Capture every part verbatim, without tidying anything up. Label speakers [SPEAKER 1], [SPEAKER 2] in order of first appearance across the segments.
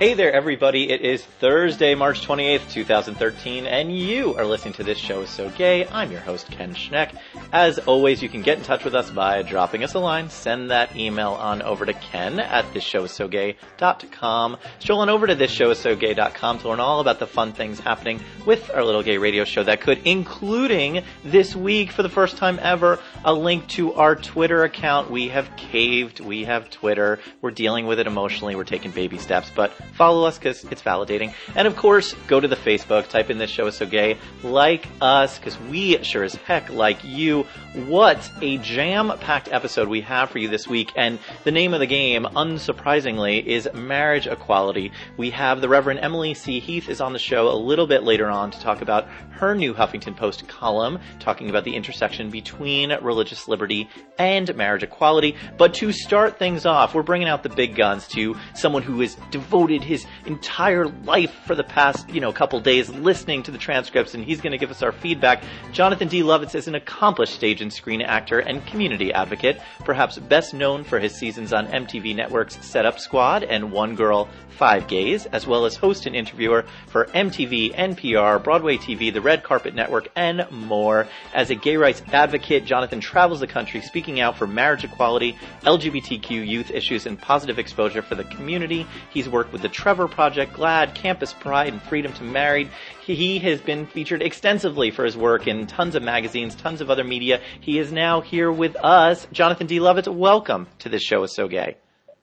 [SPEAKER 1] Hey there, everybody. It is Thursday, March twenty-eighth, twenty thirteen, and you are listening to This Show Is So Gay. I'm your host, Ken Schneck. As always, you can get in touch with us by dropping us a line. Send that email on over to ken at this show is so gay dot com. Stroll on over to this show is so gay dot com to learn all about the fun things happening with our little gay radio show that could, including this week, for the first time ever, a link to our Twitter account. We have caved. We have Twitter. We're dealing with it emotionally. We're taking baby steps, but follow us because it's validating. And of course, go to the Facebook, type in This Show Is So Gay, like us, because we sure as heck like you. What a jam-packed episode we have for you this week, and the name of the game, unsurprisingly, is marriage equality. We have the Reverend Emily C. Heath is on the show a little bit later on to talk about her new Huffington Post column, talking about the intersection between religious liberty and marriage equality. But to start things off, we're bringing out the big guns to someone who is devoted his entire life for the past, you know, couple days listening to the transcripts, and he's going to give us our feedback. Jonathan D. Lovitz is an accomplished stage and screen actor and community advocate, perhaps best known for his seasons on M T V Network's Set Up Squad and One Girl, Five Gays, as well as host and interviewer for M T V, N P R, Broadway T V, the Red Carpet Network, and more. As a gay rights advocate, Jonathan travels the country speaking out for marriage equality, L G B T Q youth issues, and positive exposure for the community. He's worked with the Trevor Project, GLAAD, Campus Pride, and Freedom to Married. He has been featured extensively for his work in tons of magazines, tons of other media. He is now here with us. Jonathan D. Lovitz, welcome to This Show Is So Gay.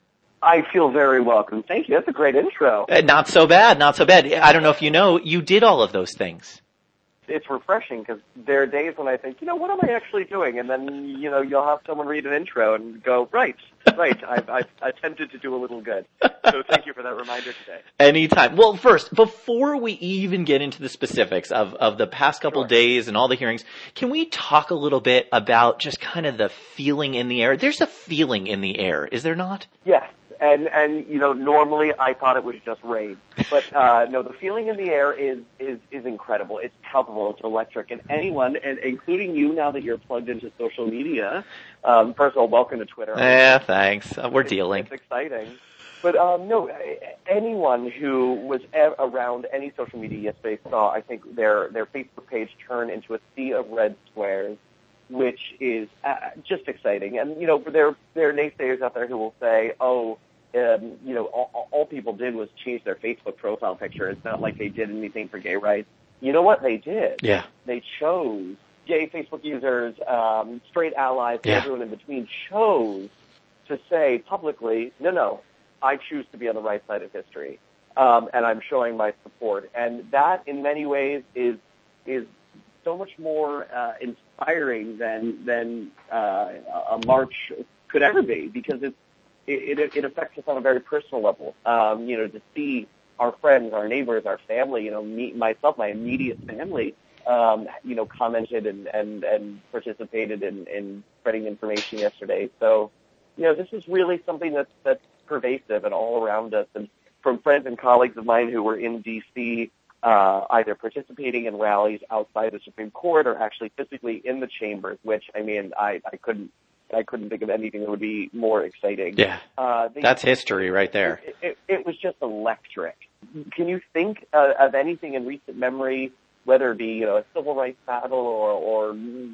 [SPEAKER 2] I feel very welcome. Thank you. That's a great intro.
[SPEAKER 1] Uh, not so bad, not so bad. I don't know if you know, you did all of those things.
[SPEAKER 2] It's refreshing because there are days when I think, you know, what am I actually doing? And then, you know, you'll have someone read an intro and go, right, right, I've, I've attempted to do a little good. So thank you for that reminder today.
[SPEAKER 1] Anytime. Well, first, before we even get into the specifics of, of the past couple
[SPEAKER 2] Sure.
[SPEAKER 1] days and all the hearings, can we talk a little bit about just kind of the feeling in the air? There's a feeling in the air, is there not?
[SPEAKER 2] Yes. And, and, you know, normally I thought it was just rain. But, uh, no, the feeling in the air is, is, is incredible. It's palpable. It's electric. And anyone, and including you now that you're plugged into social media, um, first of all, welcome to Twitter.
[SPEAKER 1] Yeah, thanks. Uh, we're
[SPEAKER 2] it's,
[SPEAKER 1] dealing.
[SPEAKER 2] It's exciting. But, um, no, anyone who was a- around any social media space saw, I think, their, their Facebook page turn into a sea of red squares, which is uh, just exciting. And, you know, there, there are naysayers out there who will say, oh, Um, you know, all, all people did was change their Facebook profile picture. It's not like they did anything for gay rights. You know what? They did.
[SPEAKER 1] Yeah.
[SPEAKER 2] They chose, gay Facebook users, um, straight allies,
[SPEAKER 1] Yeah.
[SPEAKER 2] and everyone in between chose to say publicly, no, no, I choose to be on the right side of history, um, and I'm showing my support. And that, in many ways, is is so much more uh, inspiring than than uh, a march could ever be, because it's It, it, it affects us on a very personal level. Um, you know, to see our friends, our neighbors, our family, you know, me, myself, my immediate family, um, you know, commented and, and, and participated in, in spreading information yesterday. So, you know, this is really something that's, that's pervasive and all around us. And from friends and colleagues of mine who were in D C, uh, either participating in rallies outside the Supreme Court or actually physically in the chambers, which, I mean, I, I couldn't, I couldn't think of anything that would be more exciting.
[SPEAKER 1] Yeah,
[SPEAKER 2] uh, they,
[SPEAKER 1] that's history right there.
[SPEAKER 2] It, it, it was just electric. Can you think uh, of anything in recent memory, whether it be, you know, a civil rights battle or, or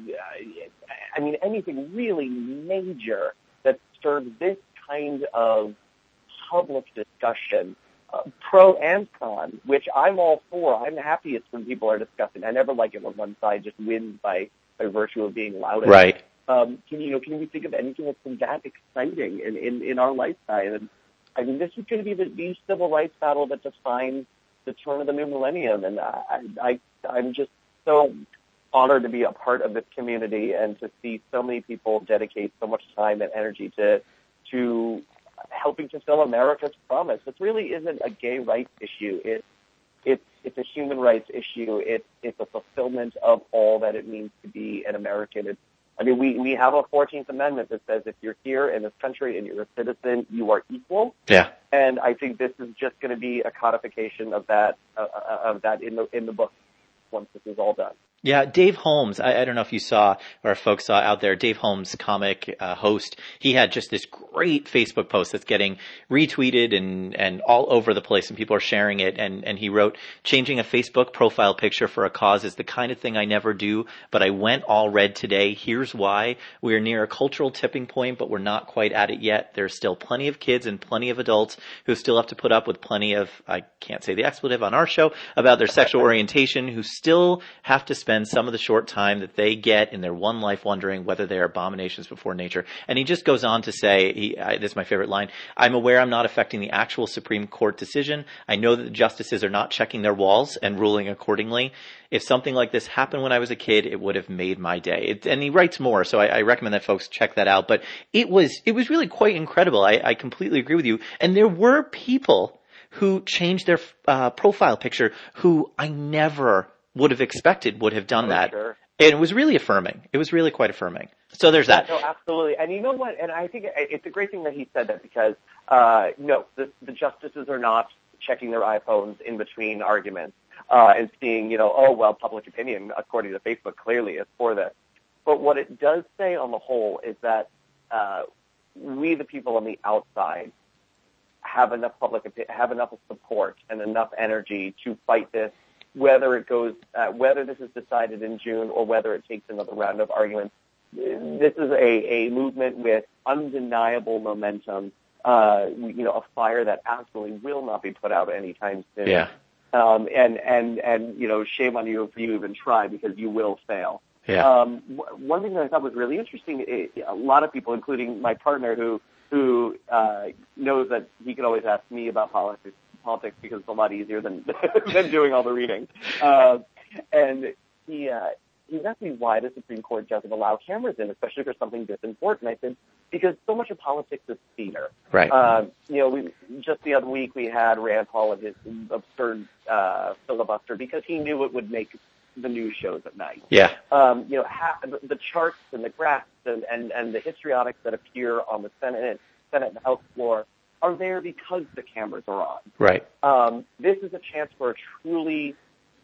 [SPEAKER 2] uh, I mean, anything really major that stirred this kind of public discussion, uh, pro and con, which I'm all for. I'm happiest when people are discussing. I never like it when one side just wins by, by virtue of being loudest.
[SPEAKER 1] Right.
[SPEAKER 2] Um, can you know? Can we think of anything that's been that exciting in, in, in our lifetime? And I mean, this is going to be the, the civil rights battle that defines the turn of the new millennium. And I, I, I'm just so honored to be a part of this community and to see so many people dedicate so much time and energy to to helping fulfill America's promise. This really isn't a gay rights issue. It's it's it's a human rights issue. It's it's a fulfillment of all that it means to be an American. It's I mean, we, we have a fourteenth Amendment that says if you're here in this country and you're a citizen, you are equal.
[SPEAKER 1] Yeah.
[SPEAKER 2] And I think this is just going to be a codification of that uh, of that in the in the book once this is all done.
[SPEAKER 1] Yeah, Dave Holmes, I, I don't know if you saw or if folks saw out there, Dave Holmes, comic uh, host, he had just this great Facebook post that's getting retweeted and, and all over the place, and people are sharing it. And, and he wrote, changing a Facebook profile picture for a cause is the kind of thing I never do, but I went all red today. Here's why. We are near a cultural tipping point, but we're not quite at it yet. There's still plenty of kids and plenty of adults who still have to put up with plenty of, I can't say the expletive on our show, about their sexual orientation, who still have to spend some of the short time that they get in their one life wondering whether they are abominations before nature. And he just goes on to say, he, I, this is my favorite line, I'm aware I'm not affecting the actual Supreme Court decision. I know that the justices are not checking their walls and ruling accordingly. If something like this happened when I was a kid, it would have made my day. It, and he writes more, so I, I recommend that folks check that out. But it was, it was really quite incredible. I, I completely agree with you. And there were people who changed their uh, profile picture who I never would have expected would have done
[SPEAKER 2] oh,
[SPEAKER 1] that.
[SPEAKER 2] Sure.
[SPEAKER 1] And it was really affirming. It was really quite affirming. So there's that.
[SPEAKER 2] No, absolutely. And you know what? And I think it's a great thing that he said that because, uh, no, the, the justices are not checking their iPhones in between arguments uh, and seeing, you know, oh, well, public opinion, according to Facebook, clearly is for this. But what it does say on the whole is that uh, we, the people on the outside, have enough public have enough support and enough energy to fight this, whether it goes, uh, whether this is decided in June or whether it takes another round of arguments. This is a, a movement with undeniable momentum, uh, you know, a fire that absolutely will not be put out anytime soon.
[SPEAKER 1] Yeah.
[SPEAKER 2] Um, and, and, and, you know, shame on you if you even try because you will fail.
[SPEAKER 1] Yeah.
[SPEAKER 2] Um, w- one thing that I thought was really interesting, it, a lot of people, including my partner who, who, uh, knows that he can always ask me about politics, politics because it's a lot easier than than doing all the reading. Uh, and he uh, he asked me why the Supreme Court doesn't allow cameras in, especially for something this important. I said because so much of politics is theater.
[SPEAKER 1] Right.
[SPEAKER 2] Uh, you know, we, just the other week we had Rand Paul and his absurd uh, filibuster because he knew it would make the news shows at night.
[SPEAKER 1] Yeah.
[SPEAKER 2] Um, you know, ha- the charts and the graphs and, and, and the histrionics that appear on the Senate, Senate and House floor are there because the cameras are on.
[SPEAKER 1] Right.
[SPEAKER 2] Um, this is a chance for a truly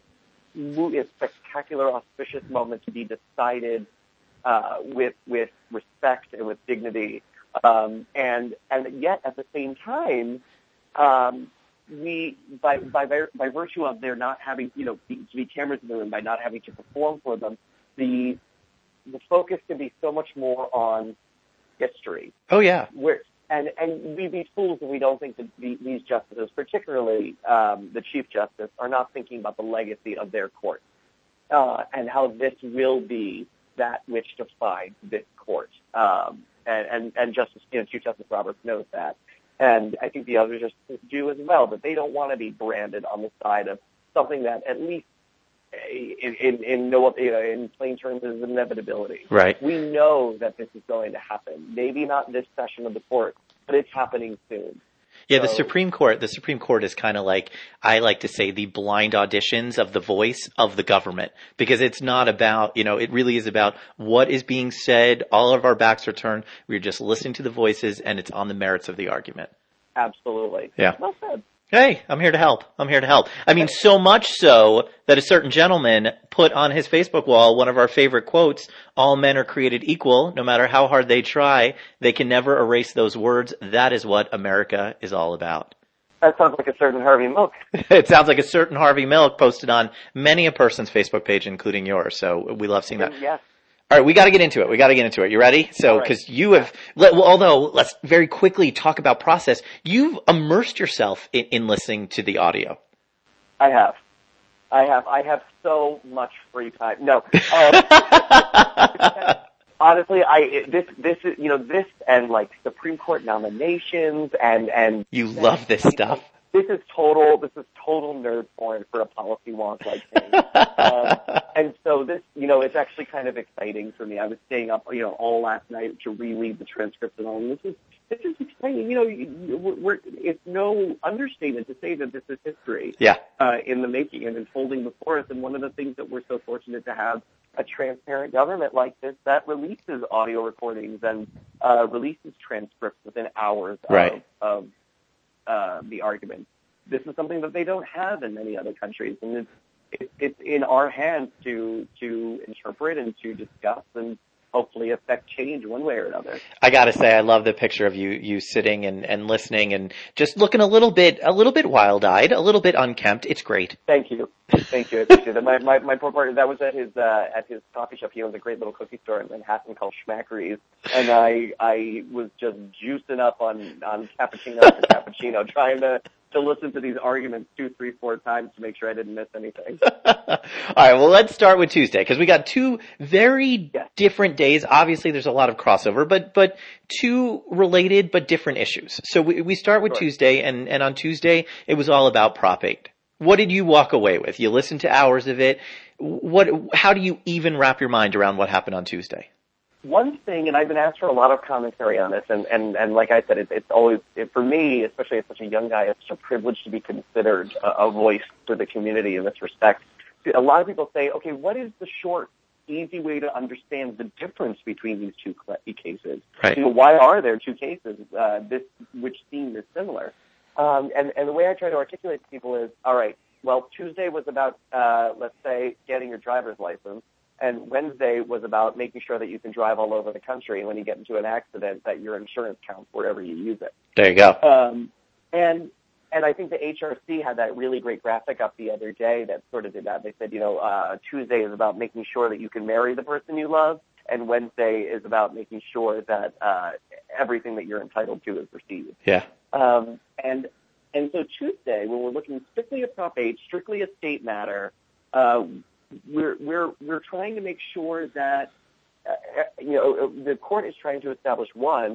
[SPEAKER 2] spectacular, auspicious moment to be decided uh, with with respect and with dignity, um, and and yet at the same time, um, we by by by virtue of there not having you know be, to be cameras in the room, by not having to perform for them, the the focus can be so much more on history.
[SPEAKER 1] Oh yeah.
[SPEAKER 2] Where And, and we'd be fools if we don't think that the, these justices, particularly um, the Chief Justice, are not thinking about the legacy of their court uh, and how this will be that which defines this court. Um, and, and, and Justice, you know, Chief Justice Roberts knows that. And I think the other justices do as well, but they don't want to be branded on the side of something that at least in, in, in, no, you know, in plain terms is inevitability.
[SPEAKER 1] Right.
[SPEAKER 2] We know that this is going to happen. Maybe not this session of the court, but it's happening soon.
[SPEAKER 1] Yeah,
[SPEAKER 2] so,
[SPEAKER 1] the Supreme Court, the Supreme Court is kind of like, I like to say, the blind auditions of the voice of the government, because it's not about, you know, it really is about what is being said. All of our backs are turned. We're just listening to the voices, and it's on the merits of the argument.
[SPEAKER 2] Absolutely.
[SPEAKER 1] Yeah.
[SPEAKER 2] Well said.
[SPEAKER 1] Hey, I'm here to help. I'm here to help. I mean, so much so that a certain gentleman put on his Facebook wall one of our favorite quotes, all men are created equal, no matter how hard they try. They can never erase those words. That is what America is all about.
[SPEAKER 2] That sounds like a certain Harvey Milk.
[SPEAKER 1] It sounds like a certain Harvey Milk posted on many a person's Facebook page, including yours. So we love seeing that.
[SPEAKER 2] Yes.
[SPEAKER 1] All right, we got to get into it. We got to get into it. You ready? So, because right. you have, well, although let's very quickly talk about process. You've immersed yourself in, in listening to the audio.
[SPEAKER 2] I have. I have. I have so much free time. No. Um, honestly, I this this is you know this and like Supreme Court nominations and and
[SPEAKER 1] you love this stuff.
[SPEAKER 2] This is total. This is total nerd porn for a policy wonk like me. um, and so this, you know, it's actually kind of exciting for me. I was staying up, you know, all last night to reread the transcripts and all. And this is this is exciting. You know, we're, we're, it's no understatement to say that this is history.
[SPEAKER 1] Yeah.
[SPEAKER 2] Uh, in the making and unfolding before us. And one of the things that we're so fortunate to have a transparent government like this that releases audio recordings and uh, releases transcripts within hours
[SPEAKER 1] right.
[SPEAKER 2] of. of Uh, the argument. This is something that they don't have in many other countries, and it's it, it's in our hands to to interpret and to discuss and hopefully affect change one way or another.
[SPEAKER 1] I gotta say, I love the picture of you, you sitting and, and listening and just looking a little bit, a little bit wild-eyed, a little bit unkempt. It's great.
[SPEAKER 2] Thank you. Thank you. I appreciate it. My, my, my poor partner, that was at his, uh, at his coffee shop. He owns a great little cookie store in Manhattan called Schmackery's. And I, I was just juicing up on, on cappuccino after cappuccino, trying to, to listen to these arguments two, three, four times to make sure I didn't miss anything.
[SPEAKER 1] All right, well, let's start with Tuesday, because we got two very
[SPEAKER 2] yes.
[SPEAKER 1] different days. Obviously, there's a lot of crossover, but but two related but different issues. So we, we start with
[SPEAKER 2] sure.
[SPEAKER 1] Tuesday, and, and on Tuesday, it was all about Prop eight. What did you walk away with? You listened to hours of it. What? How do you even wrap your mind around what happened on Tuesday?
[SPEAKER 2] One thing, and I've been asked for a lot of commentary on this, and, and, and like I said, it, it's always, it, for me, especially as such a young guy, it's such a privilege to be considered a, a voice for the community in this respect. A lot of people say, okay, what is the short, easy way to understand the difference between these two cases?
[SPEAKER 1] Right.
[SPEAKER 2] You know, why are there two cases, uh, this, which seem this similar? Um, and, and the way I try to articulate to people is, all right, well, Tuesday was about, uh, let's say, getting your driver's license. And Wednesday was about making sure that you can drive all over the country, and when you get into an accident, that your insurance counts wherever you use it.
[SPEAKER 1] There you go.
[SPEAKER 2] Um, and and I think the H R C had that really great graphic up the other day that sort of did that. They said, you know, uh, Tuesday is about making sure that you can marry the person you love, and Wednesday is about making sure that uh, everything that you're entitled to is received.
[SPEAKER 1] Yeah.
[SPEAKER 2] Um, and and so Tuesday, when we're looking strictly at Prop eight, strictly a state matter, uh, We're we're we're trying to make sure that uh, you know the court is trying to establish, one,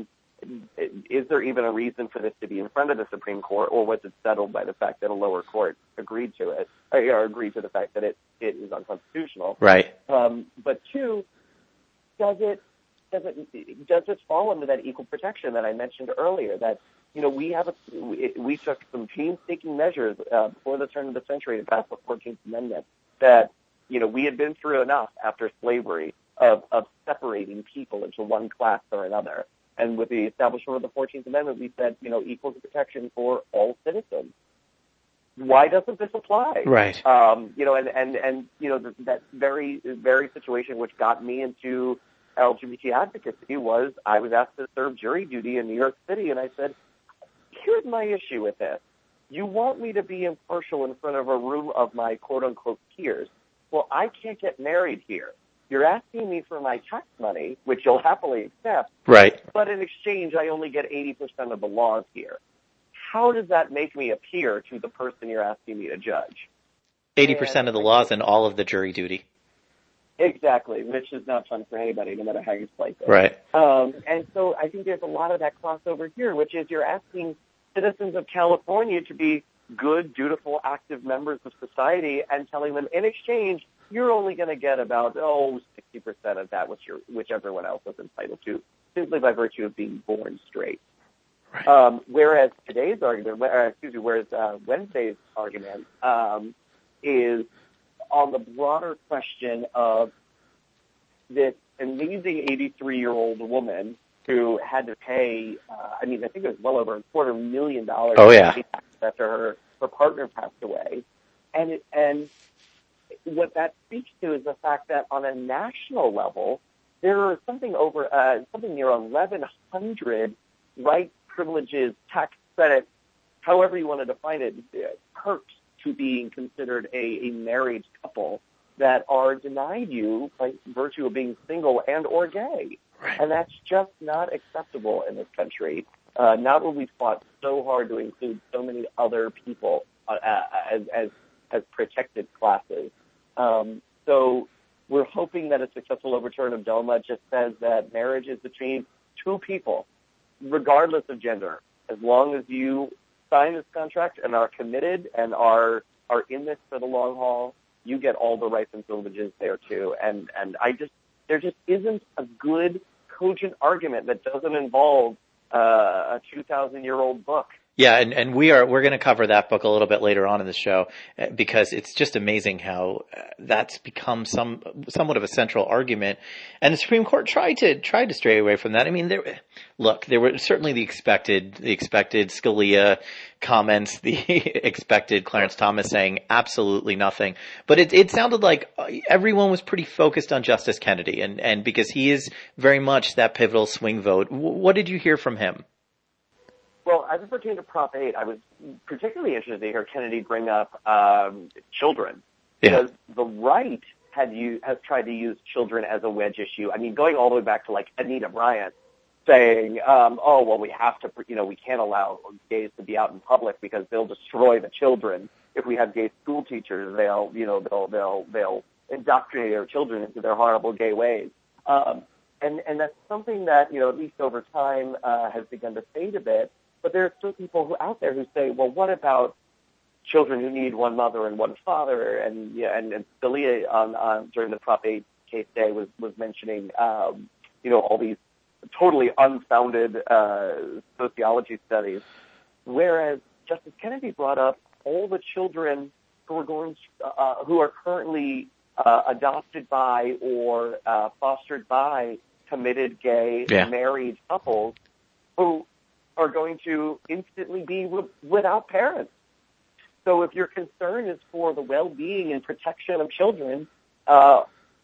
[SPEAKER 2] is there even a reason for this to be in front of the Supreme Court, or was it settled by the fact that a lower court agreed to it, or agreed to the fact that it, it is unconstitutional?
[SPEAKER 1] Right.
[SPEAKER 2] Um, but two, does it does it does it fall under that equal protection that I mentioned earlier? That you know we have a we, we took some painstaking measures uh, before the turn of the century to pass the fourteenth Amendment that. You know, we had been through enough after slavery of, of separating people into one class or another. And with the establishment of the fourteenth Amendment, we said, you know, equal protection for all citizens. Why doesn't this apply?
[SPEAKER 1] Right.
[SPEAKER 2] Um, you know, and, and, and you know, the, that very, very situation which got me into L G B T advocacy was I was asked to serve jury duty in New York City, and I said, here's my issue with this. You want me to be impartial in front of a room of my quote-unquote peers. Well, I can't get married here. You're asking me for my tax money, which you'll happily accept.
[SPEAKER 1] Right.
[SPEAKER 2] But in exchange, I only get eighty percent of the laws here. How does that make me a peer to the person you're asking me to judge?
[SPEAKER 1] eighty percent of the laws and all of the jury duty.
[SPEAKER 2] Exactly, which is not fun for anybody, no matter how you slice it.
[SPEAKER 1] Right.
[SPEAKER 2] Um, and so I think there's a lot of that crossover here, which is you're asking citizens of California to be good, dutiful, active members of society, and telling them in exchange, you're only going to get about, oh, sixty percent of that, which, you're, which everyone else is entitled to, simply by virtue of being born straight.
[SPEAKER 1] Right.
[SPEAKER 2] Um, whereas today's argument, uh, excuse me, whereas uh, Wednesday's argument um, is on the broader question of this amazing eighty-three-year-old woman who had to pay, uh, I mean, I think it was well over a quarter million dollars
[SPEAKER 1] oh, yeah.
[SPEAKER 2] after her, her partner passed away. And it, and what that speaks to is the fact that on a national level, there are something over, uh, something near eleven hundred rights, privileges, tax credits, however you want to define it, perks to being considered a, a married couple that are denied you by virtue of being single and or gay.
[SPEAKER 1] Right.
[SPEAKER 2] And that's just not acceptable in this country. Uh, not when we fought so hard to include so many other people uh, as, as as protected classes. Um, so we're hoping that a successful overturn of DOMA just says that marriage is between two people, regardless of gender. As long as you sign this contract and are committed and are are in this for the long haul, you get all the rights and privileges there too. And and I just there just isn't a good, cogent argument that doesn't involve uh, a two thousand year old book
[SPEAKER 1] Yeah, and, and we are we're going to cover that book a little bit later on in the show because it's just amazing how that's become some somewhat of a central argument, and the Supreme Court tried to tried to stray away from that. I mean, there look there were certainly the expected the expected Scalia comments, the expected Clarence Thomas saying absolutely nothing, but it it sounded like everyone was pretty focused on Justice Kennedy, and and because he is very much that pivotal swing vote. What did you hear from him?
[SPEAKER 2] Well, as it pertained to Prop eight, I was particularly interested to hear Kennedy bring up um, children.
[SPEAKER 1] Yeah.
[SPEAKER 2] Because the right had u- has tried to use children as a wedge issue. I mean, going all the way back to, like, Anita Bryant saying, um, oh, well, we have to, you know, we can't allow gays to be out in public because they'll destroy the children. If we have gay school teachers, they'll, you know, they'll, they'll, they'll indoctrinate our children into their horrible gay ways. Um, and, and that's something that, you know, at least over time, uh, has begun to fade a bit. But there are still people who out there who say, well, what about children who need one mother and one father? And yeah, and, and Scalia on, on during the Prop eight case day was was mentioning, um, you know, all these totally unfounded uh, sociology studies, whereas Justice Kennedy brought up all the children who are going uh, who are currently uh, adopted by or uh, fostered by committed gay
[SPEAKER 1] yeah.
[SPEAKER 2] married couples who are going to instantly be w- without parents. So if your concern is for the well-being and protection of children, uh,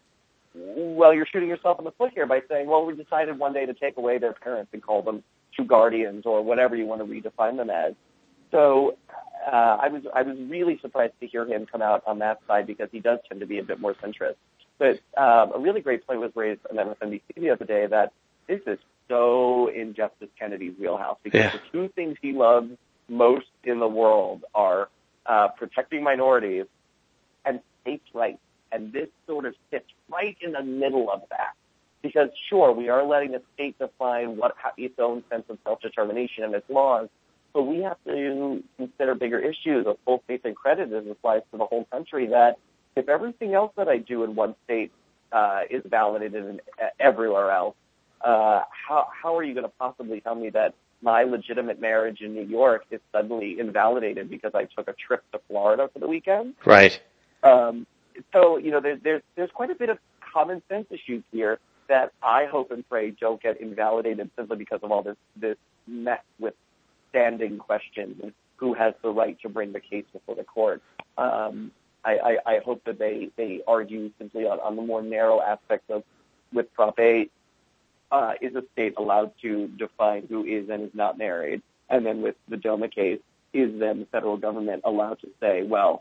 [SPEAKER 2] well, you're shooting yourself in the foot here by saying, well, we decided one day to take away their parents and call them two guardians or whatever you want to redefine them as. So uh, I was I was really surprised to hear him come out on that side because he does tend to be a bit more centrist. But um, a really great point was raised on M S N B C the other day that this is so in Justice Kennedy's wheelhouse because
[SPEAKER 1] yeah.
[SPEAKER 2] the two things he loves most in the world are uh, protecting minorities and states' rights. And this sort of sits right in the middle of that. Because, sure, we are letting the state define what its own sense of self-determination and its laws, but we have to consider bigger issues of full faith and credit as applies to the whole country, that if everything else that I do in one state uh, is validated in, uh, everywhere else, Uh, how how are you going to possibly tell me that my legitimate marriage in New York is suddenly invalidated because I took a trip to Florida for the weekend?
[SPEAKER 1] Right.
[SPEAKER 2] Um, so, you know, there's, there's, there's quite a bit of common sense issues here that I hope and pray don't get invalidated simply because of all this, this mess with standing questions and who has the right to bring the case before the court. Um, I, I, I hope that they, they argue simply on, on the more narrow aspects of with Prop eight. Uh, is a state allowed to define who is and is not married? And then with the DOMA case, is then the federal government allowed to say, well,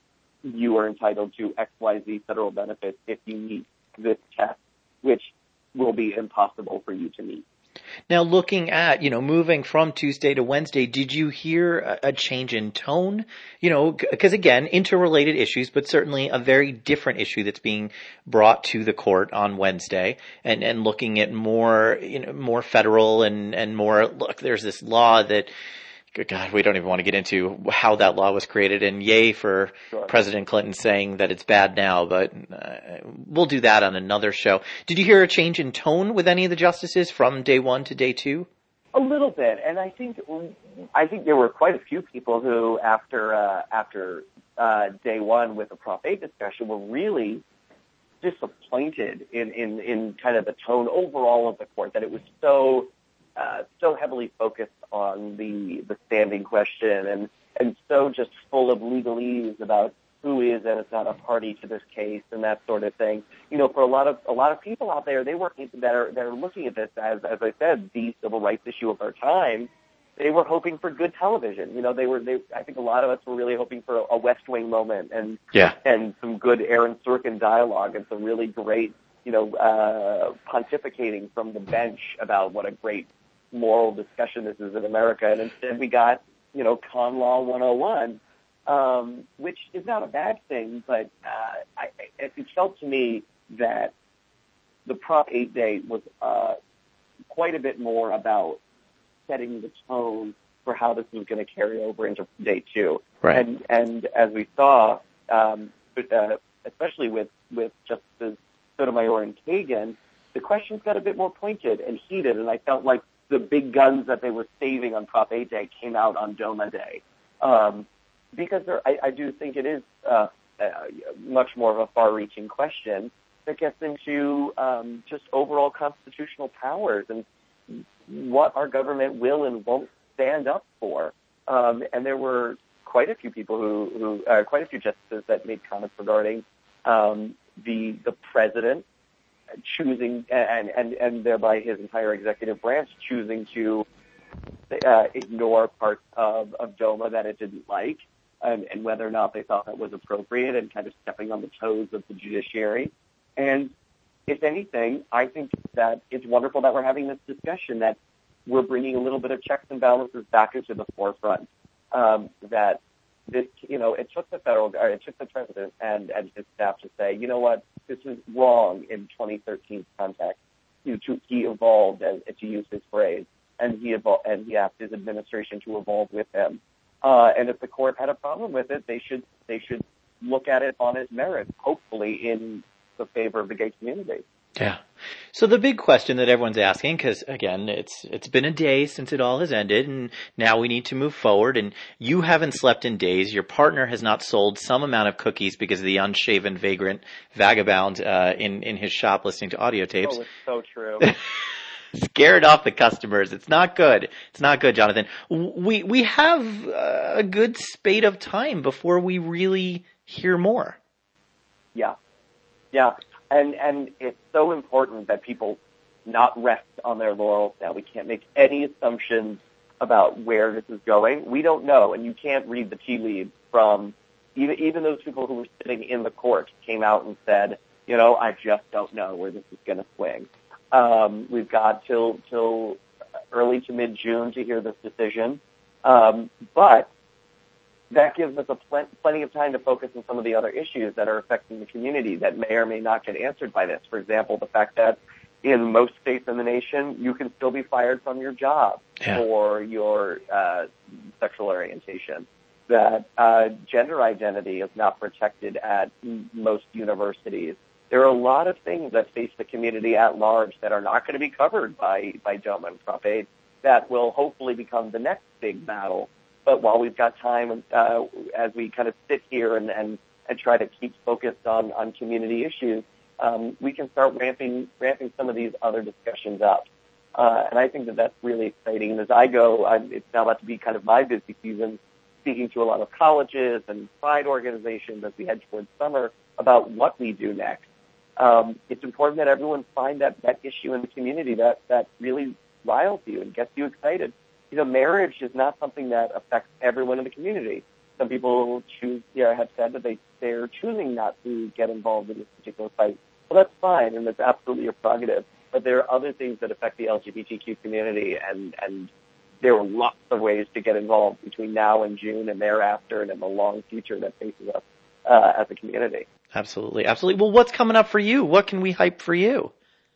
[SPEAKER 2] you are entitled to X Y Z federal benefits if you meet this test, which will be impossible for you to meet.
[SPEAKER 1] Now, looking at, you know, moving from Tuesday to Wednesday, did you hear a, a change in tone? You know, because again, interrelated issues, but certainly a very different issue that's being brought to the court on Wednesday, and, and looking at more, you know, more federal and, and more, look, there's this law that, God, we don't even want to get into how that law was created, and yay for
[SPEAKER 2] Sure.
[SPEAKER 1] President Clinton saying that it's bad now, but uh, we'll do that on another show. Did you hear a change in tone with any of the justices from day one to day two?
[SPEAKER 2] A little bit, and I think I think there were quite a few people who, after uh, after uh, day one with the Prop eight discussion, were really disappointed in, in, in kind of the tone overall of the court, that it was so uh, so heavily focused on the the standing question and and so just full of legalese about who is and is not a party to this case and that sort of thing. You know, for a lot of a lot of people out there, they were that are that are looking at this as, as I said, the civil rights issue of our time. They were hoping for good television. You know, they were. They, I think a lot of us were really hoping for a West Wing moment and
[SPEAKER 1] yeah.
[SPEAKER 2] and some good Aaron Sorkin dialogue and some really great, you know, uh, pontificating from the bench about what a great moral discussion this is in America. And instead, we got, you know, Con Law one oh one. Um, which is not a bad thing, but uh, I, it felt to me that the Prop eight day was uh, quite a bit more about setting the tone for how this was going to carry over into day two.
[SPEAKER 1] Right.
[SPEAKER 2] And and as we saw, um, but, uh, especially with, with Justices Sotomayor and Kagan, the questions got a bit more pointed and heated, and I felt like the big guns that they were saving on Prop eight Day came out on DOMA Day. Um, because there, I, I do think it is uh, uh, much more of a far-reaching question that gets into um, just overall constitutional powers and what our government will and won't stand up for. Um, and there were quite a few people who, who uh, quite a few justices that made comments regarding um, the the president choosing and, and, and thereby his entire executive branch choosing to uh, ignore parts of, of DOMA that it didn't like, and, and whether or not they thought that was appropriate, and kind of stepping on the toes of the judiciary. And if anything, I think that it's wonderful that we're having this discussion, that we're bringing a little bit of checks and balances back into the forefront. Um, that this, you know, it took the federal, or it took the president and, and his staff to say, you know what, this is wrong in twenty thirteen's context. He, to, he evolved, as, to use his phrase, and he evolved, and he asked his administration to evolve with him. Uh, and if the court had a problem with it, they should they should look at it on its merits, hopefully in the favor of the gay community.
[SPEAKER 1] Yeah. So the big question that everyone's asking, because again, it's it's been a day since it all has ended, and now we need to move forward. And you haven't slept in days. Your partner has not sold some amount of cookies because of the unshaven vagrant vagabond uh, in in his shop listening to audio tapes.
[SPEAKER 2] Oh, it's so true.
[SPEAKER 1] Scared off the customers. It's not good. It's not good, Jonathan. We we have a good spate of time before we really hear more.
[SPEAKER 2] Yeah. Yeah. And and it's so important that people not rest on their laurels now. We can't make any assumptions about where this is going. We don't know, and you can't read the tea leaves from even even those people who were sitting in the court came out and said, you know, I just don't know where this is going to swing. Um, we've got till till early to mid June to hear this decision, um, but that gives us a pl- plenty of time to focus on some of the other issues that are affecting the community that may or may not get answered by this. For example, the fact that in most states in the nation, you can still be fired from your job yeah. for your uh, sexual orientation. That uh, gender identity is not protected at m- most universities. There are a lot of things that face the community at large that are not going to be covered by, by DOMA and Prop eight that will hopefully become the next big battle. But while we've got time, uh, as we kind of sit here and, and, and try to keep focused on, on community issues, um, we can start ramping ramping some of these other discussions up. Uh, and I think that that's really exciting. And as I go, I'm, it's now about to be kind of my busy season, speaking to a lot of colleges and pride organizations as we head towards summer about what we do next. Um, it's important that everyone find that, that issue in the community that, that really riles you and gets you excited. You know, marriage is not something that affects everyone in the community. Some people choose, you know, have said that they, they're choosing not to get involved in this particular fight. Well, that's fine, and that's absolutely a prerogative. But there are other things that affect the L G B T Q community, and, and there are lots of ways to get involved between now and June and thereafter and in the long future that faces us uh, as a community.
[SPEAKER 1] Absolutely, absolutely. Well, what's coming up for you? What can we hype for you?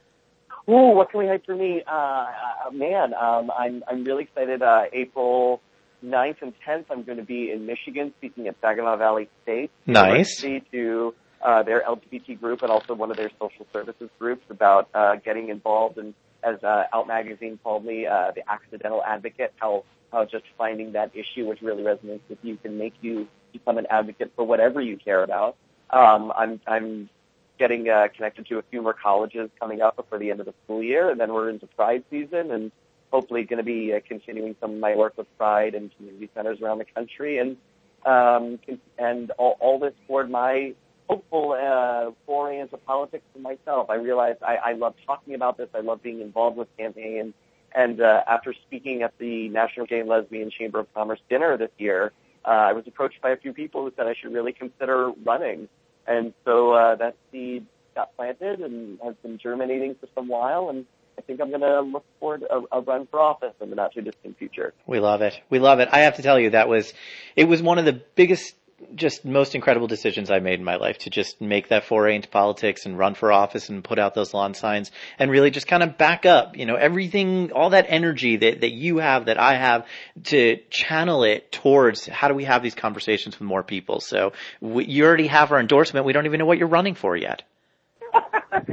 [SPEAKER 2] Ooh, what can we hype for me? Uh, uh, man, um, I'm, I'm really excited. Uh, April ninth and tenth, I'm going to be in Michigan speaking at Saginaw Valley State
[SPEAKER 1] nice.
[SPEAKER 2] University to uh, their L G B T group and also one of their social services groups about uh, getting involved in, as uh, Out Magazine called me, uh, the accidental advocate, how, how just finding that issue which really resonates with you can make you become an advocate for whatever you care about. Um, I'm, I'm getting uh, connected to a few more colleges coming up before the end of the school year, and then we're into Pride season, and hopefully going to be uh, continuing some of my work with Pride and community centers around the country, and um, and all, all this toward my hopeful uh, foray into politics for myself. I realize I, I love talking about this. I love being involved with campaigns, and uh, after speaking at the National Gay and Lesbian Chamber of Commerce dinner this year, uh, I was approached by a few people who said I should really consider running. And so uh, that seed got planted and has been germinating for some while, and I think I'm going to look forward to a, a run for office in the not-too-distant future.
[SPEAKER 1] We love it. We love it. I have to tell you, that was, it was one of the biggest, just most incredible decisions I made in my life, to just make that foray into politics and run for office and put out those lawn signs and really just kind of back up, you know, everything, all that energy that, that you have, that I have, to channel it towards how do we have these conversations with more people. So we, you already have our endorsement. We don't even know what you're running for yet.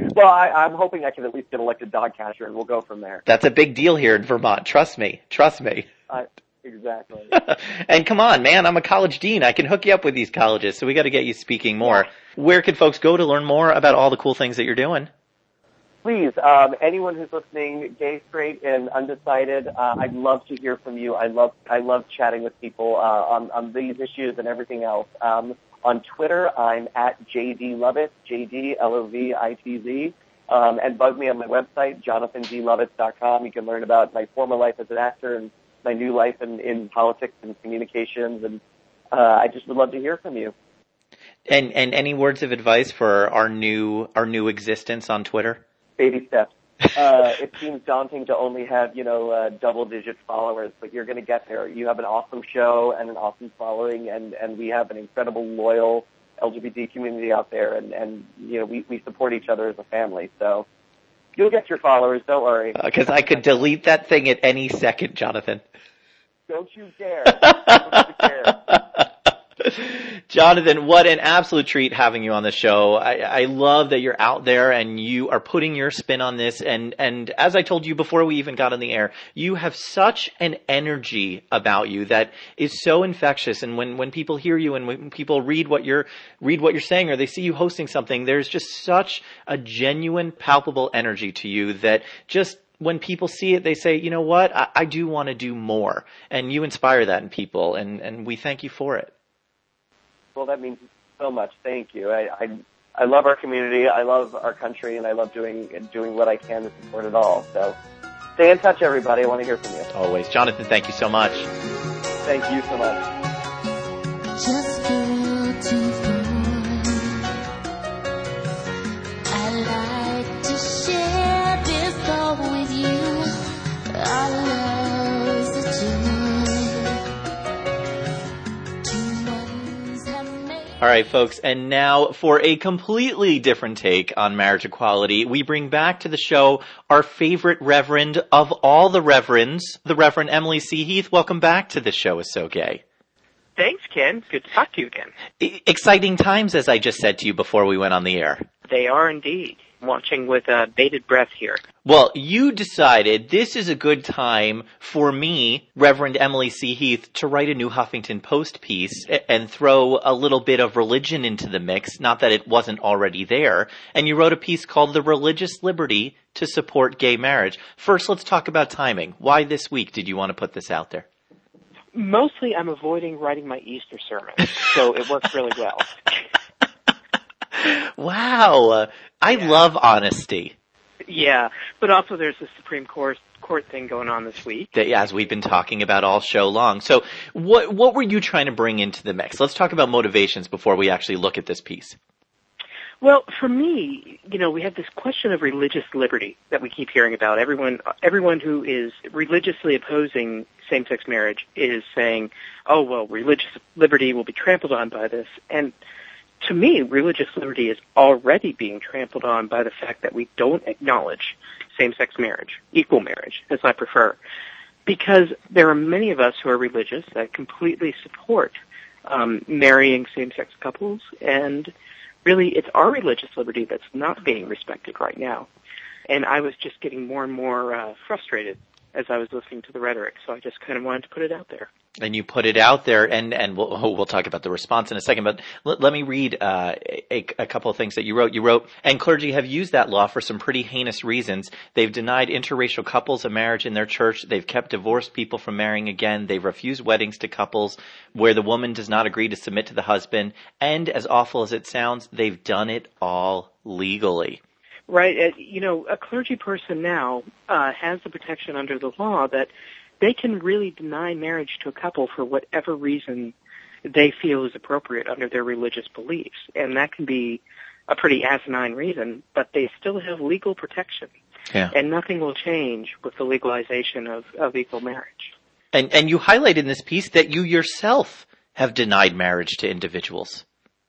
[SPEAKER 2] Well, I, I'm hoping I can at least get elected dog catcher, and we'll go from there.
[SPEAKER 1] That's a big deal here in Vermont. Trust me. Trust me.
[SPEAKER 2] Uh, exactly.
[SPEAKER 1] And come on, man, I'm a college dean. I can hook you up with these colleges, so we got to get you speaking more. Yeah. Where can folks go to learn more about all the cool things that you're doing?
[SPEAKER 2] Please, um, anyone who's listening, gay, straight, and undecided, uh, I'd love to hear from you. I love, I love chatting with people uh, on, on these issues and everything else. Um, on Twitter, I'm at J D Lovitz, J D L O V I T Z, um, and bug me on my website, jonathan d lovitz dot com. You can learn about my former life as an actor and my new life in, in politics and communications, and uh, I just would love to hear from you.
[SPEAKER 1] And and any words of advice for our new our new existence on Twitter?
[SPEAKER 2] Baby steps. Uh, it seems daunting to only have, you know, uh, double-digit followers, but you're going to get there. You have an awesome show and an awesome following, and, and we have an incredible, loyal L G B T community out there, and, and you know, we, we support each other as a family. So you'll get your followers, don't worry.
[SPEAKER 1] Because uh, I could delete that thing at any second, Jonathan.
[SPEAKER 2] Don't you dare. Don't you dare.
[SPEAKER 1] Jonathan, what an absolute treat having you on the show. I, I love that you're out there and you are putting your spin on this. And, and as I told you before we even got on the air, you have such an energy about you that is so infectious. And when, when people hear you and when people read what you're, read what you're saying or they see you hosting something, there's just such a genuine, palpable energy to you that just when people see it, they say, you know what, I, I do want to do more. And you inspire that in people. And, and we thank you for it.
[SPEAKER 2] Well, that means so much. Thank you. I, I I love our community. I love our country, and I love doing doing what I can to support it all. So stay in touch, everybody. I want to hear from you.
[SPEAKER 1] Always. Jonathan, thank you so much.
[SPEAKER 2] Thank you so much.
[SPEAKER 3] Just good to find. I like to share this thought with you. I love the joy.
[SPEAKER 1] All right, folks, and now for a completely different take on marriage equality, we bring back to the show our favorite reverend of all the reverends, the Reverend Emily C. Heath. Welcome back to The Show Is So Gay.
[SPEAKER 4] Thanks, Ken. Good to talk to you again.
[SPEAKER 1] I- exciting times, as I just said to you before we went on the air.
[SPEAKER 4] They are indeed. Watching with uh, bated breath here.
[SPEAKER 1] Well, you decided this is a good time for me, Reverend Emily C. Heath, to write a new Huffington Post piece and throw a little bit of religion into the mix, not that it wasn't already there. And you wrote a piece called The Religious Liberty to Support Gay Marriage. First, let's talk about timing. Why this week did you want to put this out there?
[SPEAKER 4] Mostly I'm avoiding writing my Easter sermon, so it works really well.
[SPEAKER 1] Wow. I
[SPEAKER 4] yeah.
[SPEAKER 1] love honesty.
[SPEAKER 4] Yeah, but also there's the Supreme Court court thing going on this week.
[SPEAKER 1] That, as we've been talking about all show long. So what what were you trying to bring into the mix? Let's talk about motivations before we actually look at this piece.
[SPEAKER 4] Well, for me, you know, we have this question of religious liberty that we keep hearing about. Everyone everyone who is religiously opposing same-sex marriage is saying, oh, well, religious liberty will be trampled on by this. And to me, religious liberty is already being trampled on by the fact that we don't acknowledge same-sex marriage, equal marriage, as I prefer, because there are many of us who are religious that completely support um, marrying same-sex couples, and really it's our religious liberty that's not being respected right now. And I was just getting more and more uh, frustrated as I was listening to the rhetoric, so I just kind of wanted to put it out there.
[SPEAKER 1] And you put it out there, and, and we'll, we'll talk about the response in a second, but let, let me read uh, a, a couple of things that you wrote. You wrote, and clergy have used that law for some pretty heinous reasons. They've denied interracial couples a marriage in their church. They've kept divorced people from marrying again. They've refused weddings to couples where the woman does not agree to submit to the husband. And as awful as it sounds, they've done it all legally.
[SPEAKER 4] Right. Uh, you know, a clergy person now uh, has the protection under the law that they can really deny marriage to a couple for whatever reason they feel is appropriate under their religious beliefs. And that can be a pretty asinine reason, but they still have legal protection.
[SPEAKER 1] Yeah.
[SPEAKER 4] And nothing will change with the legalization of, of equal marriage.
[SPEAKER 1] And, and you highlight in this piece that you yourself have denied marriage to individuals.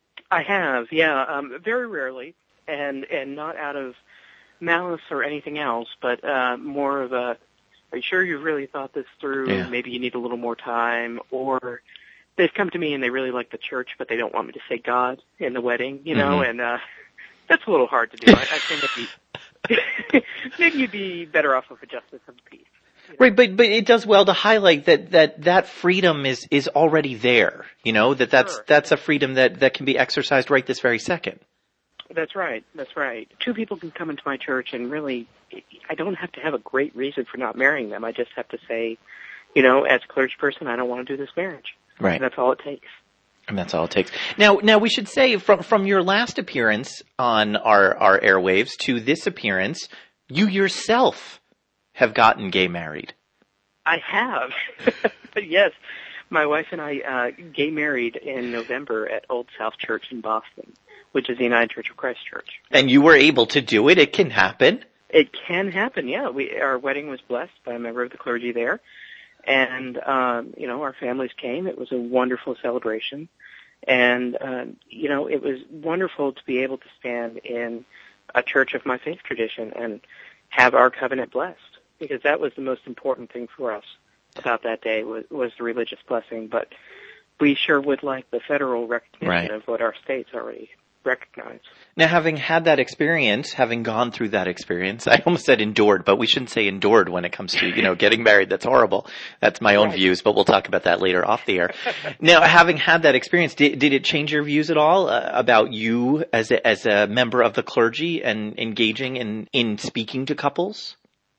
[SPEAKER 4] I have, yeah, um, very rarely. And, and not out of malice or anything else, but uh, more of a, are you sure you've really thought this through?
[SPEAKER 1] Yeah.
[SPEAKER 4] Maybe you need a little more time. Or they've come to me and they really like the church, but they don't want me to say God in the wedding, you know,
[SPEAKER 1] mm-hmm.
[SPEAKER 4] and uh, that's a little hard to do. I, I think maybe, maybe you'd be better off with a justice of the peace. You know?
[SPEAKER 1] Right, but but it does well to highlight that that, that freedom is, is already there. You know, that that's
[SPEAKER 4] Sure.
[SPEAKER 1] that's a freedom that, that can be exercised right this very second.
[SPEAKER 4] That's right. That's right. Two people can come into my church, and really, I don't have to have a great reason for not marrying them. I just have to say, you know, as a clergy person, I don't want to do this marriage.
[SPEAKER 1] Right.
[SPEAKER 4] And that's all it takes.
[SPEAKER 1] And that's all it takes. Now, now we should say from from your last appearance on our our airwaves to this appearance, you yourself have gotten gay married.
[SPEAKER 4] I have. Yes. My wife and I uh, gay married in November at Old South Church in Boston, which is the United Church of Christ Church.
[SPEAKER 1] And you were able to do it. It can happen.
[SPEAKER 4] It can happen, yeah. We our wedding was blessed by a member of the clergy there. And, um, you know, our families came. It was a wonderful celebration. And, uh, you know, it was wonderful to be able to stand in a church of my faith tradition and have our covenant blessed, because that was the most important thing for us about that day was, was the religious blessing. But we sure would like the federal recognition
[SPEAKER 1] Right.
[SPEAKER 4] of what our states already recognize.
[SPEAKER 1] Now, having had that experience, having gone through that experience, I almost said endured, but we shouldn't say endured when it comes to, you know, getting married. That's horrible. That's my own
[SPEAKER 4] Right.
[SPEAKER 1] views, but we'll talk about that later off the air. Now, having had that experience, did, did it change your views at all uh, about you as a, as a member of the clergy and engaging in, in speaking to couples?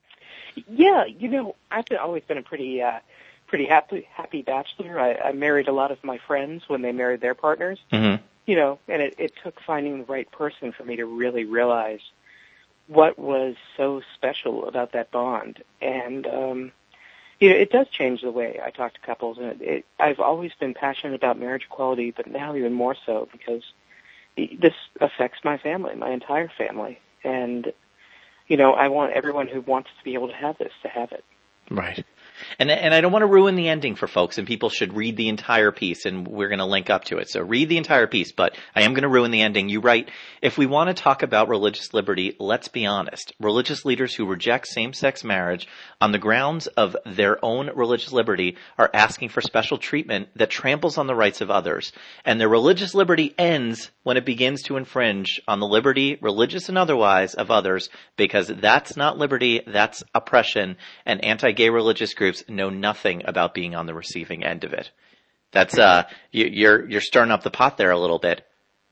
[SPEAKER 4] Yeah, you know, I've been, always been a pretty, uh, pretty happy, happy bachelor. I, I married a lot of my friends when they married their partners.
[SPEAKER 1] Mm-hmm.
[SPEAKER 4] You know, and it, it took finding the right person for me to really realize what was so special about that bond. And, um, you know, it does change the way I talk to couples. And it, it, I've always been passionate about marriage equality, but now even more so because this affects my family, my entire family. And, you know, I want everyone who wants to be able to have this to have it.
[SPEAKER 1] Right. And and I don't want to ruin the ending for folks, and people should read the entire piece, and we're going to link up to it. So read the entire piece, but I am going to ruin the ending. You write, if we want to talk about religious liberty, let's be honest. Religious leaders who reject same-sex marriage on the grounds of their own religious liberty are asking for special treatment that tramples on the rights of others. And their religious liberty ends when it begins to infringe on the liberty, religious and otherwise, of others, because that's not liberty, that's oppression, and anti-gay religious groups know nothing about being on the receiving end of it. That's uh, you, you're you're stirring up the pot there a little bit.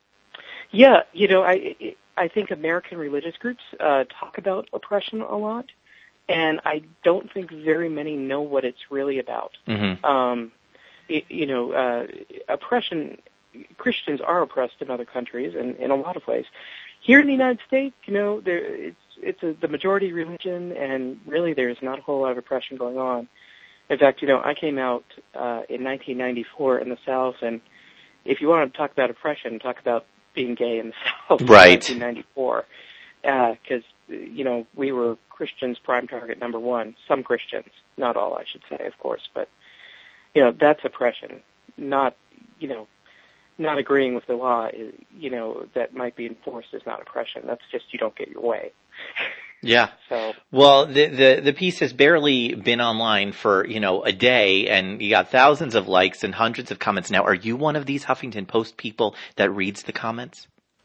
[SPEAKER 4] Yeah, you know, I I think American religious groups uh, talk about oppression a lot, and I don't think very many know what it's really about.
[SPEAKER 1] Mm-hmm.
[SPEAKER 4] Um, it, you know, uh, oppression. Christians are oppressed in other countries, and in a lot of ways. Here in the United States, you know, there it's it's a, the majority religion, and really there's not a whole lot of oppression going on. In fact, you know, I came out uh, in nineteen ninety-four in the South, and if you want to talk about oppression, talk about being gay in the South
[SPEAKER 1] Right.
[SPEAKER 4] in nineteen ninety-four, because, uh, you know, we were Christians' prime target number one. Some Christians, not all, I should say, of course, but, you know, that's oppression, not, you know, not agreeing with the law, is, you know, that might be enforced is not oppression. That's just you don't get your way.
[SPEAKER 1] Yeah.
[SPEAKER 4] So
[SPEAKER 1] Well, the, the the piece has barely been online for, you know, a day, and you got thousands of likes and hundreds of comments. Now, are you one of these Huffington Post people that reads the comments?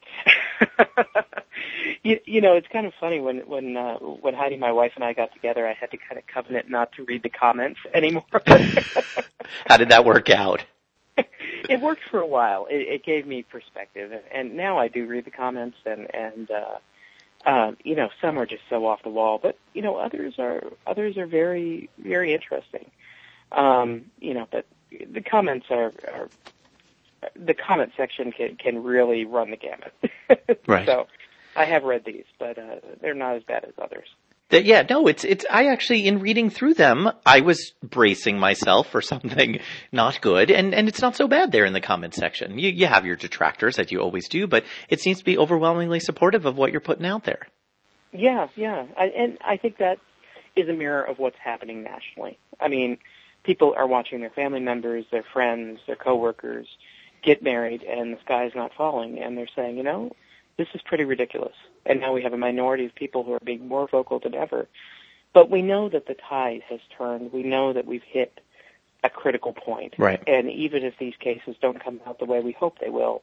[SPEAKER 4] you, you know, it's kind of funny when when uh, when Heidi, my wife, and I got together, I had to kind of covenant not to read the comments anymore.
[SPEAKER 1] How did that work out?
[SPEAKER 4] It worked for a while. It, it gave me perspective, and, and now I do read the comments, and and uh, uh, you know, some are just so off the wall, but you know, others are others are very very interesting. Um, you know, but the comments are, are the comment section can can really run the gamut.
[SPEAKER 1] Right.
[SPEAKER 4] So I have read these, but uh, they're not as bad as others.
[SPEAKER 1] That, yeah, no, it's, it's, I actually, in reading through them, I was bracing myself for something not good, and, and it's not so bad there in the comment section. You, you have your detractors, as you always do, but it seems to be overwhelmingly supportive of what you're putting out there.
[SPEAKER 4] Yeah, yeah, I, and I think that is a mirror of what's happening nationally. I mean, people are watching their family members, their friends, their coworkers get married, and the sky is not falling, and they're saying, you know, this is pretty ridiculous. And now we have a minority of people who are being more vocal than ever. But we know that the tide has turned. We know that we've hit a critical point.
[SPEAKER 1] Right.
[SPEAKER 4] And even if these cases don't come out the way we hope they will,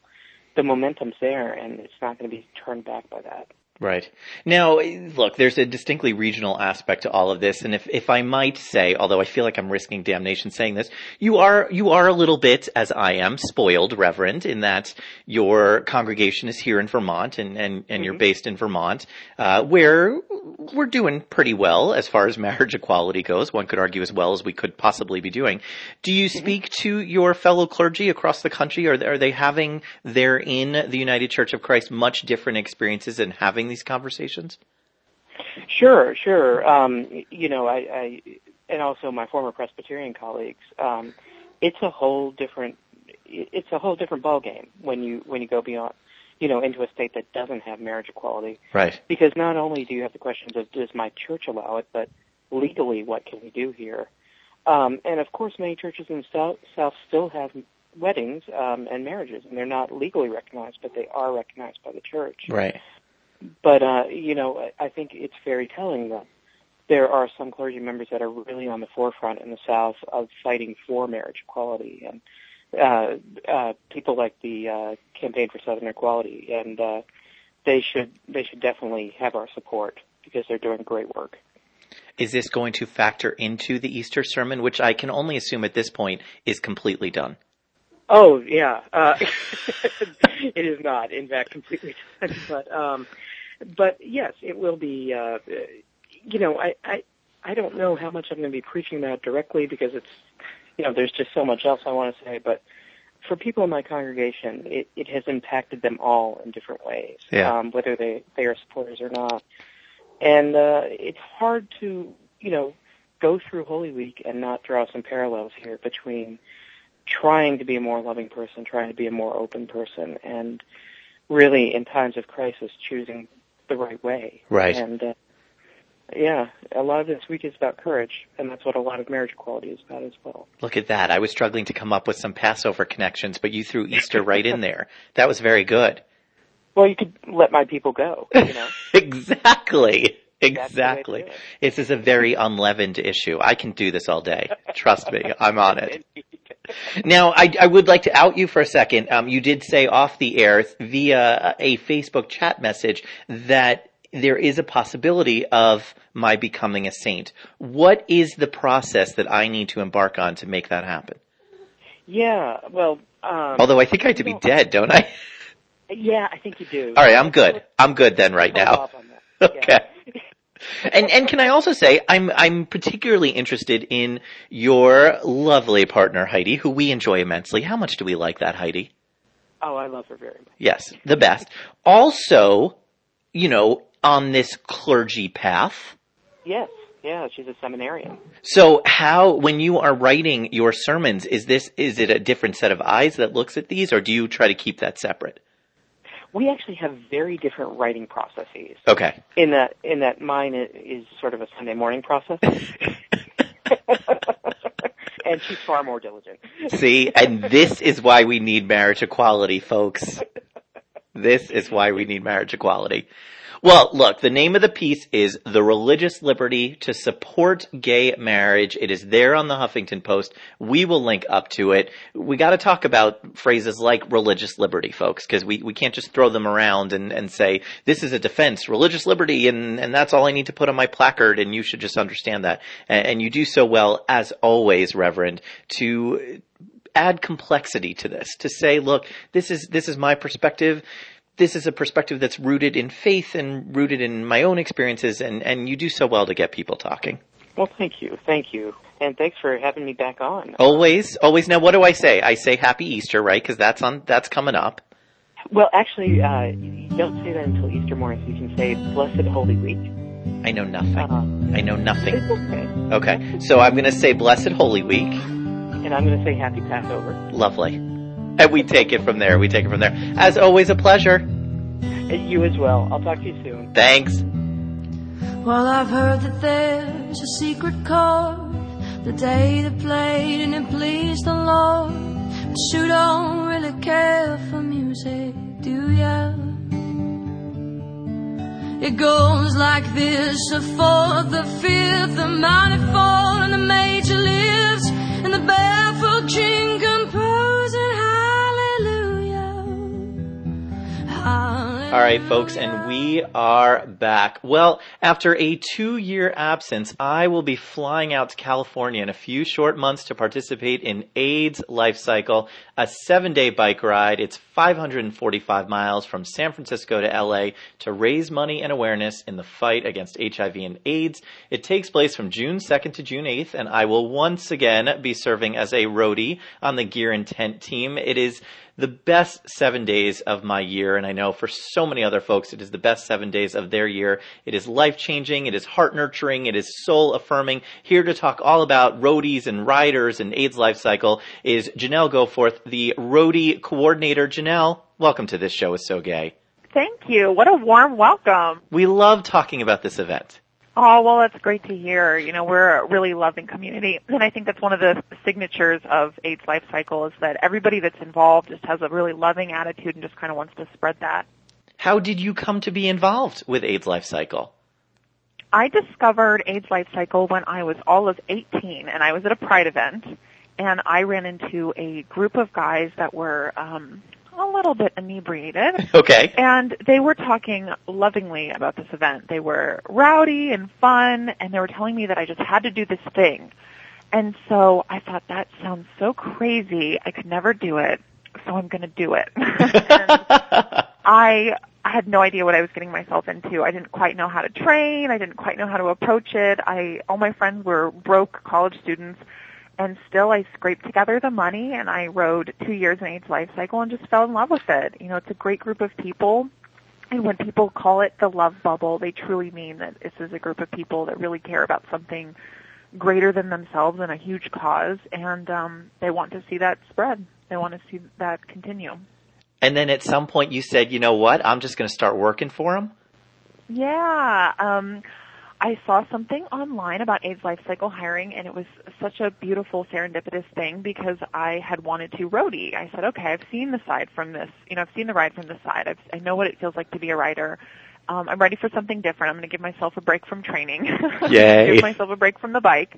[SPEAKER 4] the momentum's there, and it's not going to be turned back by that.
[SPEAKER 1] Right. Now, look, there's a distinctly regional aspect to all of this, and if, if I might say, although I feel like I'm risking damnation saying this, you are you are a little bit, as I am, spoiled, Reverend, in that your congregation is here in Vermont, and, and, and mm-hmm. you're based in Vermont, uh, where we're doing pretty well as far as marriage equality goes. One could argue as well as we could possibly be doing. Do you speak mm-hmm. to your fellow clergy across the country? Are, are they having there in the United Church of Christ much different experiences in having these conversations?
[SPEAKER 4] Sure, sure. Um, you know, I, I, and also my former Presbyterian colleagues. Um, it's a whole different, it's a whole different ballgame when you when you go beyond, you know, into a state that doesn't have marriage equality.
[SPEAKER 1] Right.
[SPEAKER 4] Because not only do you have the questions of does my church allow it, but legally what can we do here? Um, and of course, many churches in the South, South still have weddings um, and marriages, and they're not legally recognized, but they are recognized by the church.
[SPEAKER 1] Right.
[SPEAKER 4] But, uh, you know, I think it's very telling that there are some clergy members that are really on the forefront in the South of fighting for marriage equality, and uh, uh, people like the uh, Campaign for Southern Equality, and uh, they should they should definitely have our support because they're doing great work.
[SPEAKER 1] Is this going to factor into the Easter sermon, which I can only assume at this point is completely done?
[SPEAKER 4] Oh, yeah. Uh, it is not, in fact, completely done. But, um, but yes, it will be, uh, you know, I, I, I don't know how much I'm going to be preaching that directly because it's, you know, there's just so much else I want to say. But for people in my congregation, it, it has impacted them all in different ways,
[SPEAKER 1] yeah.
[SPEAKER 4] um, whether they, they are supporters or not. And uh, it's hard to, you know, go through Holy Week and not draw some parallels here between trying to be a more loving person, trying to be a more open person, and really, in times of crisis, choosing the right way.
[SPEAKER 1] Right.
[SPEAKER 4] And, uh, yeah, a lot of this week is about courage, and that's what a lot of marriage equality is about as well.
[SPEAKER 1] Look at that. I was struggling to come up with some Passover connections, but you threw Easter right in there. That was very good.
[SPEAKER 4] Well, you could let my people go, you know.
[SPEAKER 1] Exactly. Exactly.
[SPEAKER 4] It.
[SPEAKER 1] This is a very unleavened issue. I can do this all day. Trust me. I'm on it. Now, I, I would like to out you for a second. Um, you did say off the air via a Facebook chat message that there is a possibility of my becoming a saint. What is the process that I need to embark on to make that happen?
[SPEAKER 4] Yeah, well... Um,
[SPEAKER 1] Although I think I have to be dead, don't I?
[SPEAKER 4] Yeah, I think you do.
[SPEAKER 1] All right, I'm good. I'm good then right now. Okay. And and can I also say I'm I'm particularly interested in your lovely partner Heidi, who we enjoy immensely. How much do we like that, Heidi?
[SPEAKER 4] Oh, I love her very much.
[SPEAKER 1] Yes, the best. Also, you know, on this clergy path.
[SPEAKER 4] Yes, yeah, she's a seminarian.
[SPEAKER 1] So how, when you are writing your sermons, is this is it a different set of eyes that looks at these, or do you try to keep that separate?
[SPEAKER 4] We actually have very different writing processes.
[SPEAKER 1] Okay.
[SPEAKER 4] In that, in that mine is sort of a Sunday morning process. And she's far more diligent.
[SPEAKER 1] See, and this is why we need marriage equality, folks. This is why we need marriage equality. Well, look, the name of the piece is The Religious Liberty to Support Gay Marriage. It is there on the Huffington Post. We will link up to it. We got to talk about phrases like religious liberty, folks, because we, we can't just throw them around and, and say, this is a defense, religious liberty, and, and that's all I need to put on my placard, and you should just understand that. And, and you do so well, as always, Reverend, to add complexity to this, to say, look, this is this is my perspective. This is a perspective that's rooted in faith and rooted in my own experiences, and, and you do so well to get people talking.
[SPEAKER 4] Well, thank you. Thank you. And thanks for having me back on.
[SPEAKER 1] Always, always. Now, what do I say? I say Happy Easter, right? Because that's on, that's coming up.
[SPEAKER 4] Well, actually, uh, you don't say that until Easter morning, so you can say Blessed Holy Week.
[SPEAKER 1] I know nothing.
[SPEAKER 4] Uh,
[SPEAKER 1] I know nothing.
[SPEAKER 4] It's okay.
[SPEAKER 1] Okay. So I'm going to say Blessed Holy Week.
[SPEAKER 4] And I'm going to say Happy Passover.
[SPEAKER 1] Lovely. And we take it from there. We take it from there. As always, a pleasure.
[SPEAKER 4] You as well. I'll talk to you soon.
[SPEAKER 1] Thanks.
[SPEAKER 3] Well, I've heard that there's a secret chord the day they played and it pleased the Lord. But you don't really care for music, do ya? It goes like this: a fourth, the fifth, the manifold, and the major lives, and the barefoot king composing hallelujah.
[SPEAKER 1] All right, folks, and we are back. Well, after a two-year absence, I will be flying out to California in a few short months to participate in AIDS Life Cycle, a seven-day bike ride. It's five hundred forty-five miles from San Francisco to L A to raise money and awareness in the fight against H I V and AIDS. It takes place from June second to June eighth, and I will once again be serving as a roadie on the Gear and Tent team. It is the best seven days of my year, and I know for so many other folks it is the best seven days of their year. It is life-changing, it is heart-nurturing, it is soul-affirming. Here to talk all about roadies and riders and AIDS Life Cycle is Janelle Goforth, the roadie coordinator. Janelle, welcome to This Show Is So Gay.
[SPEAKER 5] Thank you. What a warm welcome.
[SPEAKER 1] We love talking about this event.
[SPEAKER 5] Oh, well, that's great to hear. You know, we're a really loving community, and I think that's one of the signatures of AIDS Life Cycle is that everybody that's involved just has a really loving attitude and just kind of wants to spread that.
[SPEAKER 1] How did you come to be involved with AIDS Life Cycle?
[SPEAKER 5] I discovered AIDS Life Cycle when I was all of eighteen, and I was at a Pride event, and I ran into a group of guys that were um a little bit inebriated.
[SPEAKER 1] Okay.
[SPEAKER 5] And they were talking lovingly about this event. They were rowdy and fun, and they were telling me that I just had to do this thing. And so I thought, that sounds so crazy. I could never do it, so I'm going to do it. And I had no idea what I was getting myself into. I didn't quite know how to train. I didn't quite know how to approach it. I all my friends were broke college students. And still I scraped together the money and I rode two years in AIDS Life Cycle and just fell in love with it. You know, it's a great group of people. And when people call it the love bubble, they truly mean that this is a group of people that really care about something greater than themselves and a huge cause. And um, they want to see that spread. They want to see that continue.
[SPEAKER 1] And then at some point you said, you know what, I'm just going to start working for them?
[SPEAKER 5] Yeah. Um I saw something online about AIDS Life Cycle hiring, and it was such a beautiful serendipitous thing because I had wanted to roadie. I said, okay, I've seen the side from this. You know, I've seen the ride from the side. I've, I know what it feels like to be a rider. Um, I'm ready for something different. I'm going to give myself a break from training.
[SPEAKER 1] Yay.
[SPEAKER 5] Give myself a break from the bike.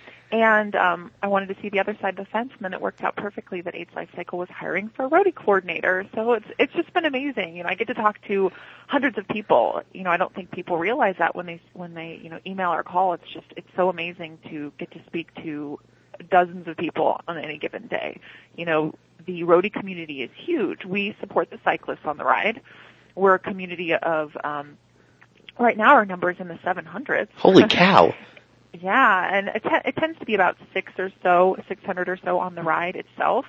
[SPEAKER 5] And um, I wanted to see the other side of the fence, and then it worked out perfectly that AIDS Life Cycle was hiring for a roadie coordinator. So it's it's just been amazing. You know, I get to talk to hundreds of people. You know, I don't think people realize that when they when they you know email or call. It's just it's so amazing to get to speak to dozens of people on any given day. You know, the roadie community is huge. We support the cyclists on the ride. We're a community of um, right now our number is in the seven hundreds.
[SPEAKER 1] Holy cow.
[SPEAKER 5] Yeah, and it, t- it tends to be about six or so, six hundred or so on the ride itself.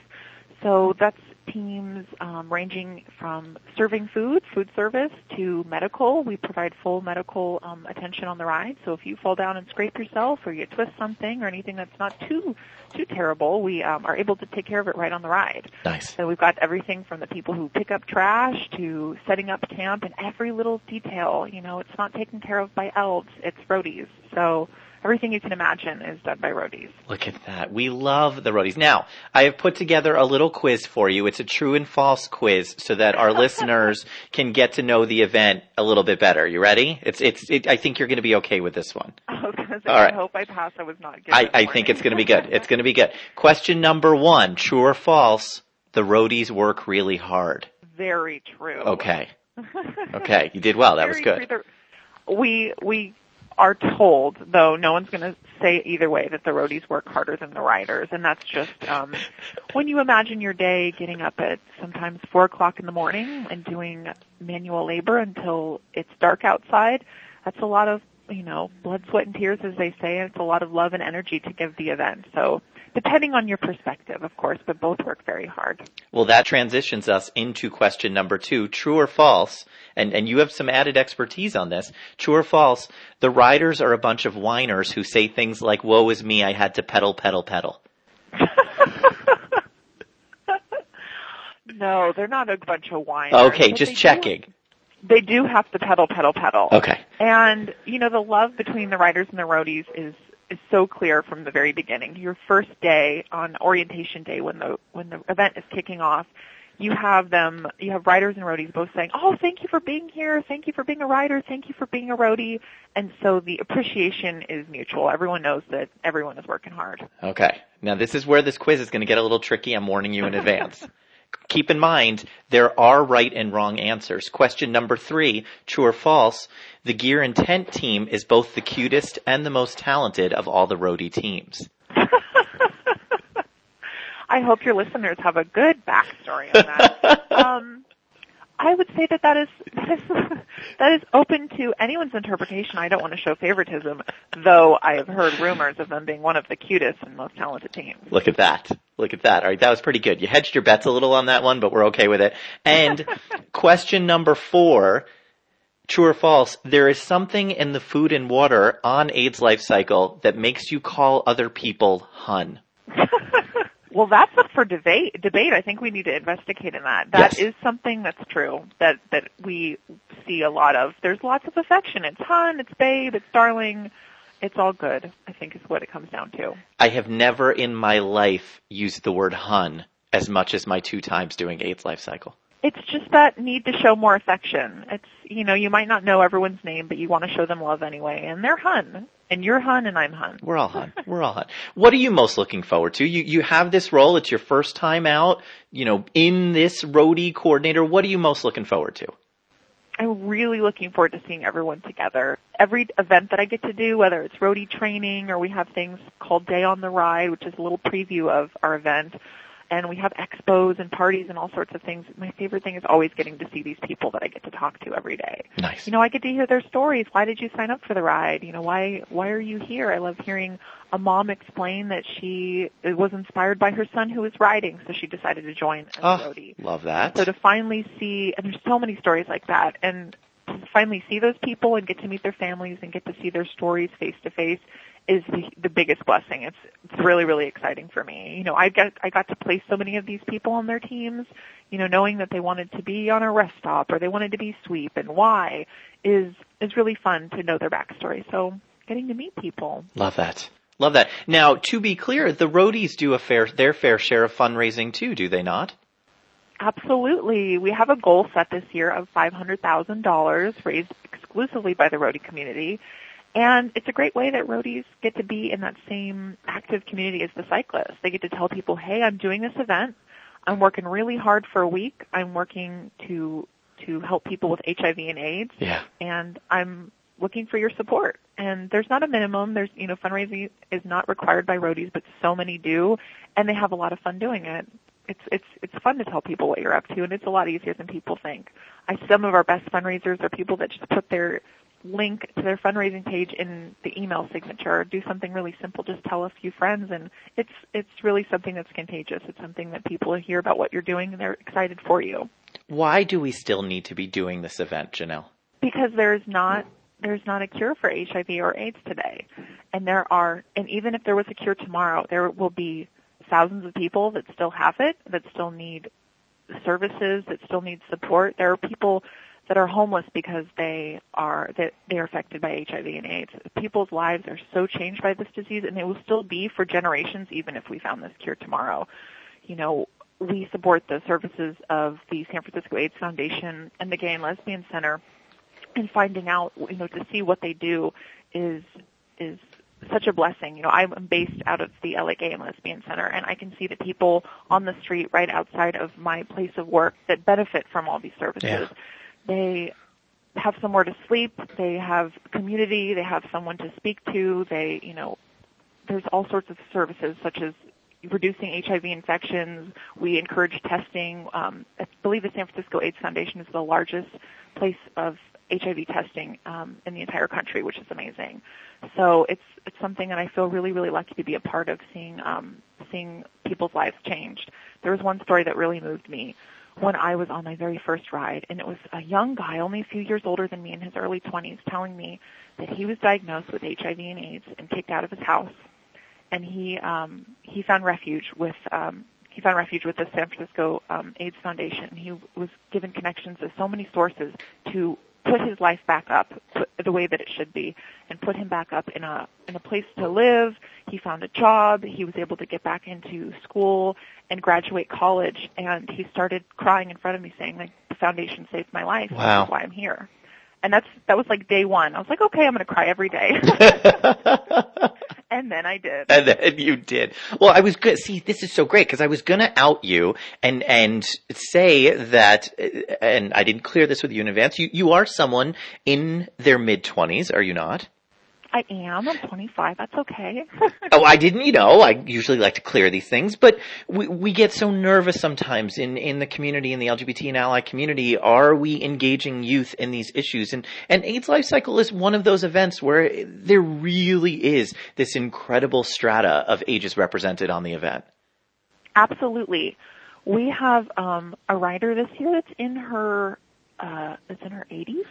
[SPEAKER 5] So that's teams um, ranging from serving food, food service, to medical. We provide full medical um, attention on the ride. So if you fall down and scrape yourself or you twist something or anything that's not too too terrible, we um, are able to take care of it right on the ride.
[SPEAKER 1] Nice.
[SPEAKER 5] So we've got everything from the people who pick up trash to setting up camp and every little detail. You know, it's not taken care of by elves, it's roadies. So everything you can imagine is done by roadies.
[SPEAKER 1] Look at that. We love the roadies. Now, I have put together a little quiz for you. It's a true and false quiz so that our listeners can get to know the event a little bit better. You ready? It's, it's, it, I think you're going to be okay with this one.
[SPEAKER 5] I was going to say,
[SPEAKER 1] All right.
[SPEAKER 5] I hope I pass. I was not good.
[SPEAKER 1] I, I think it's going to be good. It's going to be good. Question number one, true or false, the roadies work really hard.
[SPEAKER 5] Very true.
[SPEAKER 1] Okay. Okay. You did well. That was good.
[SPEAKER 5] True. We, we, are told, though no one's going to say either way, that the roadies work harder than the riders, and that's just um, when you imagine your day getting up at sometimes four o'clock in the morning and doing manual labor until it's dark outside. That's a lot of, you know, blood, sweat, and tears, as they say, and it's a lot of love and energy to give the event. So depending on your perspective, of course, but both work very hard.
[SPEAKER 1] Well, that transitions us into question number two, true or false, and, and you have some added expertise on this. True or false, the riders are a bunch of whiners who say things like, woe is me, I had to pedal, pedal, pedal.
[SPEAKER 5] No, they're not a bunch of whiners.
[SPEAKER 1] Okay, just checking.
[SPEAKER 5] Do, they do have to pedal, pedal, pedal.
[SPEAKER 1] Okay.
[SPEAKER 5] And, you know, the love between the riders and the roadies is is so clear from the very beginning. Your first day on orientation day when the when the event is kicking off, you have them, you have riders and roadies both saying, oh, thank you for being here, thank you for being a rider, thank you for being a roadie. And so the appreciation is mutual. Everyone knows that everyone is working hard.
[SPEAKER 1] Okay. Now this is where this quiz is going to get a little tricky. I'm warning you in advance. keep in mind, there are right and wrong answers. Question number three, true or false, the Gear Intent team is both the cutest and the most talented of all the roadie teams.
[SPEAKER 5] I hope your listeners have a good backstory on that. um, I would say that that is, that is that is open to anyone's interpretation. I don't want to show favoritism, though I have heard rumors of them being one of the cutest and most talented teams.
[SPEAKER 1] Look at that. Look at that. All right, that was pretty good. You hedged your bets a little on that one, but we're okay with it. And question number four, true or false, there is something in the food and water on AIDS Life Cycle that makes you call other people hun.
[SPEAKER 5] Well, that's up for debate. Debate. I think we need to investigate in that. That
[SPEAKER 1] Yes.
[SPEAKER 5] is something that's true. That that we see a lot of. There's lots of affection. It's hun. It's babe. It's darling. It's all good, I think, is what it comes down to.
[SPEAKER 1] I have never in my life used the word hun as much as my two times doing AIDS Life Cycle.
[SPEAKER 5] It's just that need to show more affection. It's, you know, you might not know everyone's name, but you want to show them love anyway. And they're hun. And you're hun and I'm hun.
[SPEAKER 1] We're all hun. We're all hun. What are you most looking forward to? You you have this role. It's your first time out, you know, in this roadie coordinator. What are you most looking forward to?
[SPEAKER 5] I'm really looking forward to seeing everyone together. Every event that I get to do, whether it's roadie training or we have things called Day on the Ride, which is a little preview of our event, and we have expos and parties and all sorts of things. My favorite thing is always getting to see these people that I get to talk to every day.
[SPEAKER 1] Nice.
[SPEAKER 5] You know, I get to hear their stories. Why did you sign up for the ride? You know, why why are you here? I love hearing a mom explain that she was inspired by her son who was riding, so she decided to join as
[SPEAKER 1] Oh,
[SPEAKER 5] a roadie.
[SPEAKER 1] love that.
[SPEAKER 5] So to finally see, and there's so many stories like that, and to finally see those people and get to meet their families and get to see their stories face to face is the, the biggest blessing. It's it's really, really exciting for me. You know, I got I got to place so many of these people on their teams, you know, knowing that they wanted to be on a rest stop or they wanted to be sweep and why is is really fun to know their backstory. So getting to meet people.
[SPEAKER 1] Love that. Love that. Now, to be clear, the roadies do a fair their fair share of fundraising too, do they not?
[SPEAKER 5] Absolutely. We have a goal set this year of five hundred thousand dollars raised exclusively by the roadie community. And it's a great way that roadies get to be in that same active community as the cyclists. They get to tell people, hey, I'm doing this event. I'm working really hard for a week. I'm working to to help people with H I V and AIDS.
[SPEAKER 1] Yeah.
[SPEAKER 5] And I'm looking for your support. And there's not a minimum. There's, you know, fundraising is not required by roadies, but so many do. And they have a lot of fun doing it. It's it's it's fun to tell people what you're up to, and it's a lot easier than people think. I, some of our best fundraisers are people that just put their link to their fundraising page in the email signature. Do something really simple. Just tell a few friends, and it's it's really something that's contagious. It's something that people hear about what you're doing, and they're excited for you.
[SPEAKER 1] Why do we still need to be doing this event, Janelle?
[SPEAKER 5] Because there's not there's not a cure for H I V or AIDS today, and there are, and even if there was a cure tomorrow, there will be thousands of people that still have it, that still need services, that still need support. There are people that are homeless because they are that they are affected by H I V and AIDS. People's lives are so changed by this disease, and they will still be for generations, even if we found this cure tomorrow. You know, we support the services of the San Francisco AIDS Foundation and the Gay and Lesbian Center, and finding out, you know, to see what they do is is such a blessing. You know, I'm based out of the L A Gay and Lesbian Center, and I can see the people on the street right outside of my place of work that benefit from all these services.
[SPEAKER 1] Yeah.
[SPEAKER 5] They have somewhere to sleep. They have community. They have someone to speak to. They, you know, there's all sorts of services such as reducing H I V infections. We encourage testing. Um, I believe the San Francisco AIDS Foundation is the largest place of H I V testing um, in the entire country, which is amazing. So it's it's something that I feel really, really lucky to be a part of, seeing um, seeing people's lives changed. There was one story that really moved me when I was on my very first ride, and it was a young guy, only a few years older than me, in his early twenties, telling me that he was diagnosed with H I V and AIDS and kicked out of his house, and he um, he found refuge with um, he found refuge with the San Francisco um, AIDS Foundation. He was given connections to so many sources to put his life back up the way that it should be, and put him back up in a in a place to live. He found a job. He was able to get back into school and graduate college. And he started crying in front of me, saying, like, the foundation saved my life.
[SPEAKER 1] Wow.
[SPEAKER 5] That's why I'm here. And that's that was like day one. I was like, okay, I'm going to cry every day. And then I did.
[SPEAKER 1] And then you did. Well, I was good. See, this is so great because I was going to out you and, and say that, and I didn't clear this with you in advance. You, you are someone in their mid twenties, are you not?
[SPEAKER 5] I am. I'm twenty-five. That's okay.
[SPEAKER 1] Oh, I didn't, you know, I usually like to clear these things, but we, we get so nervous sometimes in, in the community, in the L G B T and ally community. Are we engaging youth in these issues? And, and AIDS Life Cycle is one of those events where there really is this incredible strata of ages represented on the event.
[SPEAKER 5] Absolutely. We have, um, a writer this year that's in her, uh, that's in her eighties.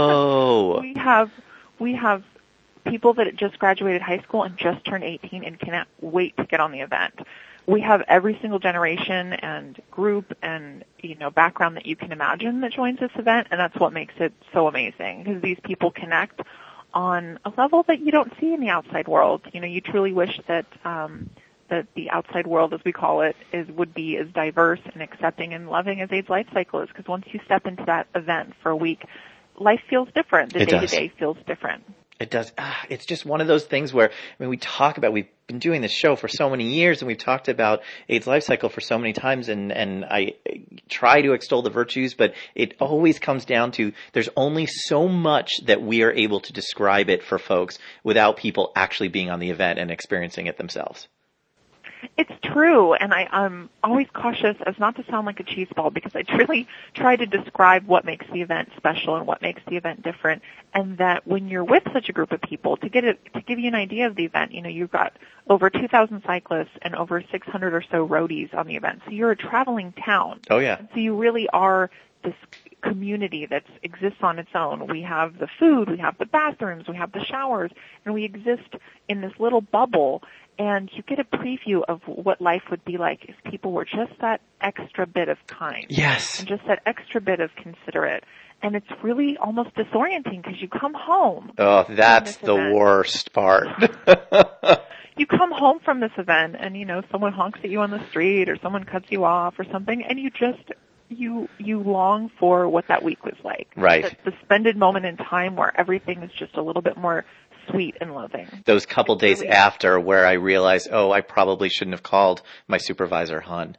[SPEAKER 1] Whoa.
[SPEAKER 5] we have, we have, people that just graduated high school and just turned eighteen and cannot wait to get on the event. We have every single generation and group and, you know, background that you can imagine that joins this event, and that's what makes it so amazing, because these people connect on a level that you don't see in the outside world. You know, you truly wish that um, that the outside world, as we call it, is would be as diverse and accepting and loving as AIDS Life Cycle is, because once you step into that event for a week, life feels different. The day-to-day feels different.
[SPEAKER 1] It does. Ah, it's just one of those things where, I mean, we talk about, we've been doing this show for so many years and we've talked about AIDS Life Cycle for so many times, and, and I try to extol the virtues, but it always comes down to there's only so much that we are able to describe it for folks without people actually being on the event and experiencing it themselves.
[SPEAKER 5] It's true, and I, I'm always cautious as not to sound like a cheeseball, because I really try to describe what makes the event special and what makes the event different, and that when you're with such a group of people, to get it, to give you an idea of the event, you know, you've got over two thousand cyclists and over six hundred or so roadies on the event, so you're a traveling town.
[SPEAKER 1] Oh, yeah.
[SPEAKER 5] And so you really are this community that exists on its own. We have the food, we have the bathrooms, we have the showers, and we exist in this little bubble. And you get a preview of what life would be like if people were just that extra bit of kind.
[SPEAKER 1] Yes.
[SPEAKER 5] And just that extra bit of considerate. And it's really almost disorienting because you come home.
[SPEAKER 1] Oh, that's the
[SPEAKER 5] event.
[SPEAKER 1] worst part.
[SPEAKER 5] You come home from this event and, you know, someone honks at you on the street or someone cuts you off or something, and you just, you, you long for what that week was like.
[SPEAKER 1] Right.
[SPEAKER 5] That suspended moment in time where everything is just a little bit more sweet and loving.
[SPEAKER 1] Those couple days really after where I realized, oh, I probably shouldn't have called my supervisor hun.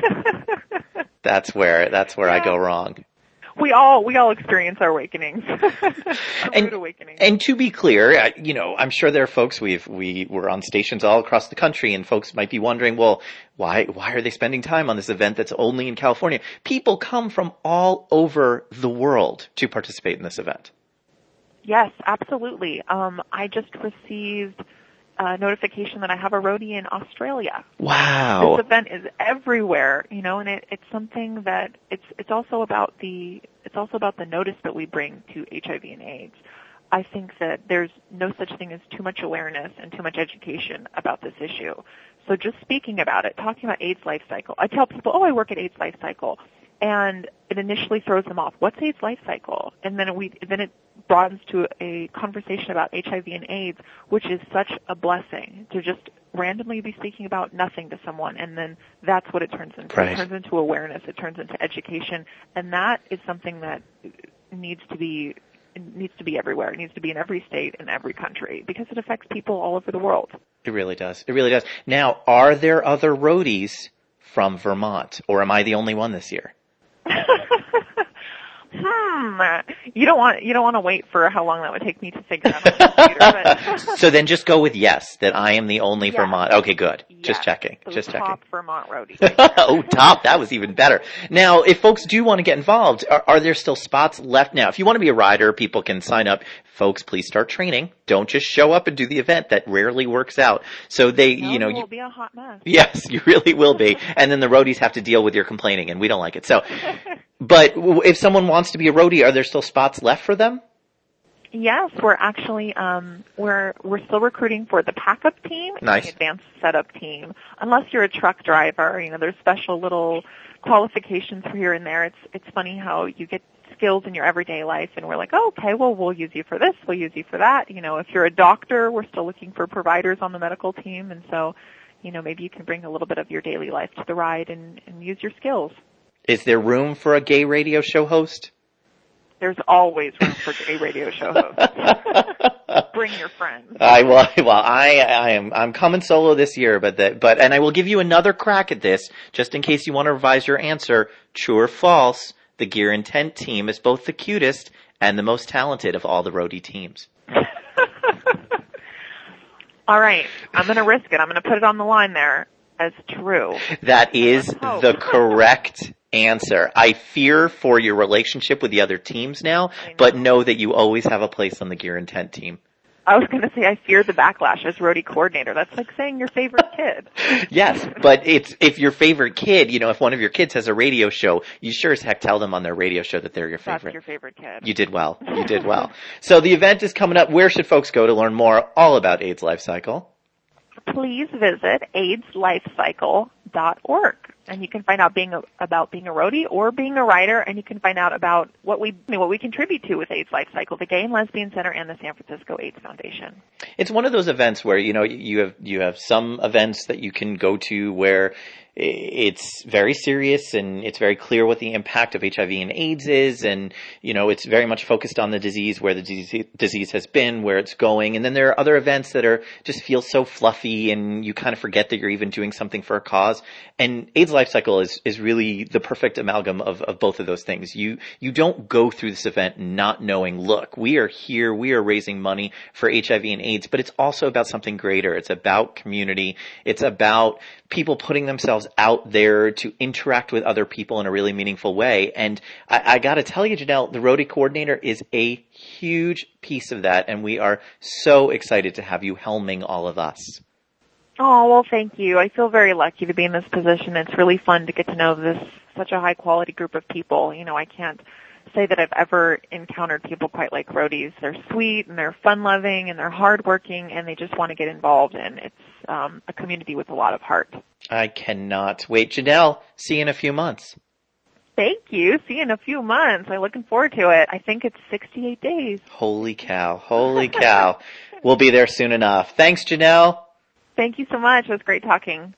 [SPEAKER 1] That's where, that's where yeah. I go wrong.
[SPEAKER 5] We all, we all experience our awakenings. our
[SPEAKER 1] and,
[SPEAKER 5] rude awakenings.
[SPEAKER 1] And to be clear, you know, I'm sure there are folks, we've, we were on stations all across the country, and folks might be wondering, well, why, why are they spending time on this event that's only in California? People come from all over the world to participate in this event.
[SPEAKER 5] Yes, absolutely. Um, I just received a notification that I have a roadie in Australia.
[SPEAKER 1] Wow.
[SPEAKER 5] This event is everywhere, you know, and it, it's something that it's it's also about the it's also about the notice that we bring to H I V and AIDS. I think that there's no such thing as too much awareness and too much education about this issue. So just speaking about it, talking about AIDS Life Cycle, I tell people, oh, I work at AIDS Life Cycle. And it initially throws them off. What's AIDS Life Cycle? And then we then it broadens to a conversation about H I V and AIDS, which is such a blessing to just randomly be speaking about nothing to someone, and then that's what it turns into.
[SPEAKER 1] Right.
[SPEAKER 5] It turns into awareness. It turns into education, and that is something that needs to be it needs to be everywhere. It needs to be in every state and every country, because it affects people all over the world.
[SPEAKER 1] It really does. It really does. Now, are there other roadies from Vermont, or am I the only one this year?
[SPEAKER 5] hmm. You don't want you don't want to wait for how long that would take me to figure out on the computer. But
[SPEAKER 1] so then just go with yes, that I am the only
[SPEAKER 5] yes.
[SPEAKER 1] Vermont. Okay, good.
[SPEAKER 5] Yes.
[SPEAKER 1] Just checking.
[SPEAKER 5] So
[SPEAKER 1] just
[SPEAKER 5] top
[SPEAKER 1] checking.
[SPEAKER 5] Vermont roadie. Right
[SPEAKER 1] oh, top. That was even better. Now, if folks do want to get involved, are, are there still spots left? Now, if you want to be a rider, people can sign up. Folks, please start training. Don't just show up and do the event. That rarely works out. So they,
[SPEAKER 5] no,
[SPEAKER 1] you know,
[SPEAKER 5] it will
[SPEAKER 1] you,
[SPEAKER 5] be a hot mess.
[SPEAKER 1] Yes, you really will be. And then the roadies have to deal with your complaining, and we don't like it. So, but if someone wants to be a roadie, are there still spots left for them?
[SPEAKER 5] Yes, we're actually um, we're we're still recruiting for the pack-up team and
[SPEAKER 1] nice.
[SPEAKER 5] the advanced setup team. Unless you're a truck driver, you know, there's special little qualifications for here and there. It's it's funny how you get skills in your everyday life, and we're like, oh, okay, well, we'll use you for this, we'll use you for that. You know, if you're a doctor, we're still looking for providers on the medical team, and so, you know, maybe you can bring a little bit of your daily life to the ride and, and use your skills.
[SPEAKER 1] Is there room for a gay radio show host?
[SPEAKER 5] There's always room for gay radio show hosts. bring your friends.
[SPEAKER 1] I well, well, I, I am, I'm coming solo this year, but that, but, and I will give you another crack at this, just in case you want to revise your answer. True or false? The Gear Intent team is both the cutest and the most talented of all the roadie teams.
[SPEAKER 5] All right, I'm going to risk it. I'm going to put it on the line there as true.
[SPEAKER 1] That is the correct answer. I fear for your relationship with the other teams now, but know that you always have a place on the Gear Intent team.
[SPEAKER 5] I was going to say I fear the backlash as roadie coordinator. That's like saying your favorite kid.
[SPEAKER 1] Yes, but it's if your favorite kid, you know, if one of your kids has a radio show, you sure as heck tell them on their radio show that they're your favorite.
[SPEAKER 5] That's your favorite kid.
[SPEAKER 1] You did well. You did well. So the event is coming up. Where should folks go to learn more all about AIDS Life Cycle?
[SPEAKER 5] Please visit AIDS Life Cycle dot org. And you can find out being a, about being a roadie or being a writer, and you can find out about what we I mean, what we contribute to with AIDS Life Cycle, the Gay and Lesbian Center, and the San Francisco AIDS Foundation.
[SPEAKER 1] It's one of those events where, you know, you have you have some events that you can go to where it's very serious and it's very clear what the impact of H I V and AIDS is, and, you know, it's very much focused on the disease, where the disease, disease has been, where it's going. And then there are other events that are just feel so fluffy and you kind of forget that you're even doing something for a cause. And AIDS Life Cycle is, is really the perfect amalgam of, of both of those things. You, you don't go through this event not knowing, look, we are here, we are raising money for H I V and AIDS, but it's also about something greater. It's about community. It's about people putting themselves out there to interact with other people in a really meaningful way. And I, I gotta tell you, Janelle, the roadie coordinator is a huge piece of that, and we are so excited to have you helming all of us.
[SPEAKER 5] Oh, well, thank you. I feel very lucky to be in this position. It's really fun to get to know this such a high-quality group of people. You know, I can't say that I've ever encountered people quite like roadies. They're sweet, and they're fun-loving, and they're hardworking, and they just want to get involved, and it's um, a community with a lot of heart.
[SPEAKER 1] I cannot wait. Janelle, see you in a few months.
[SPEAKER 5] Thank you. See you in a few months. I'm looking forward to it. I think it's sixty-eight days.
[SPEAKER 1] Holy cow. Holy cow. We'll be there soon enough. Thanks, Janelle.
[SPEAKER 5] Thank you so much. It was great talking.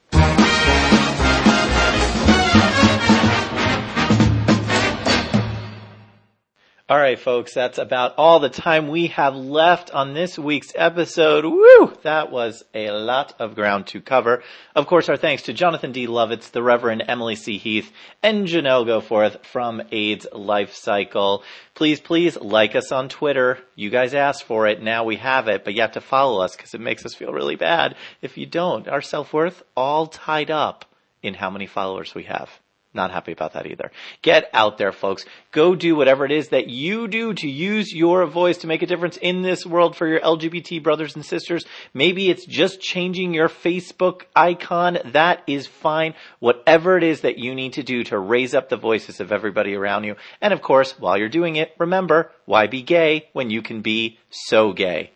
[SPEAKER 1] All right, folks, that's about all the time we have left on this week's episode. Woo! That was a lot of ground to cover. Of course, our thanks to Jonathan D. Lovitz, the Reverend Emily C. Heath, and Janelle Goforth from AIDS Life Cycle. Please, please like us on Twitter. You guys asked for it. Now we have it, but you have to follow us because it makes us feel really bad if you don't. Our self-worth all tied up in how many followers we have. Not happy about that either. Get out there, folks. Go do whatever it is that you do to use your voice to make a difference in this world for your L G B T brothers and sisters. Maybe it's just changing your Facebook icon. That is fine. Whatever it is that you need to do to raise up the voices of everybody around you. And of course, while you're doing it, remember, why be gay when you can be so gay?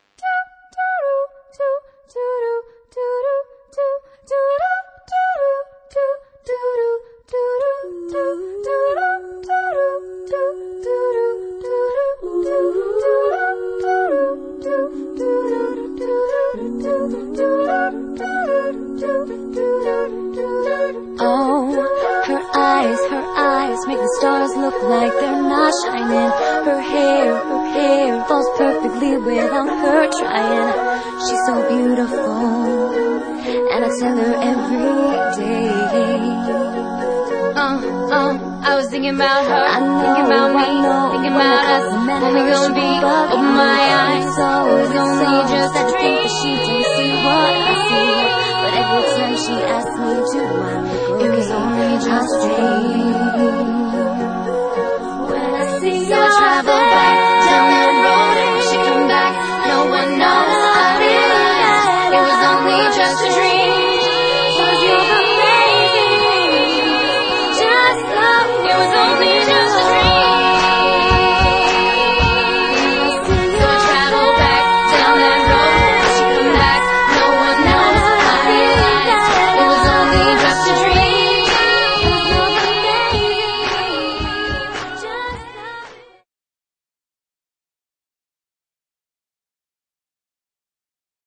[SPEAKER 3] Oh, her eyes, her eyes make the stars look like they're not shining. Her hair, her hair falls perfectly without her trying. She's so beautiful, and I tell her every day. Uh, uh, I was thinking about her, I know, thinking about me, thinking about us, when we gonna be, open my eyes, it was only just a dream, but she don't see what I see, but every time she asks me to, I look away, it was only just a dream, when I see you travel by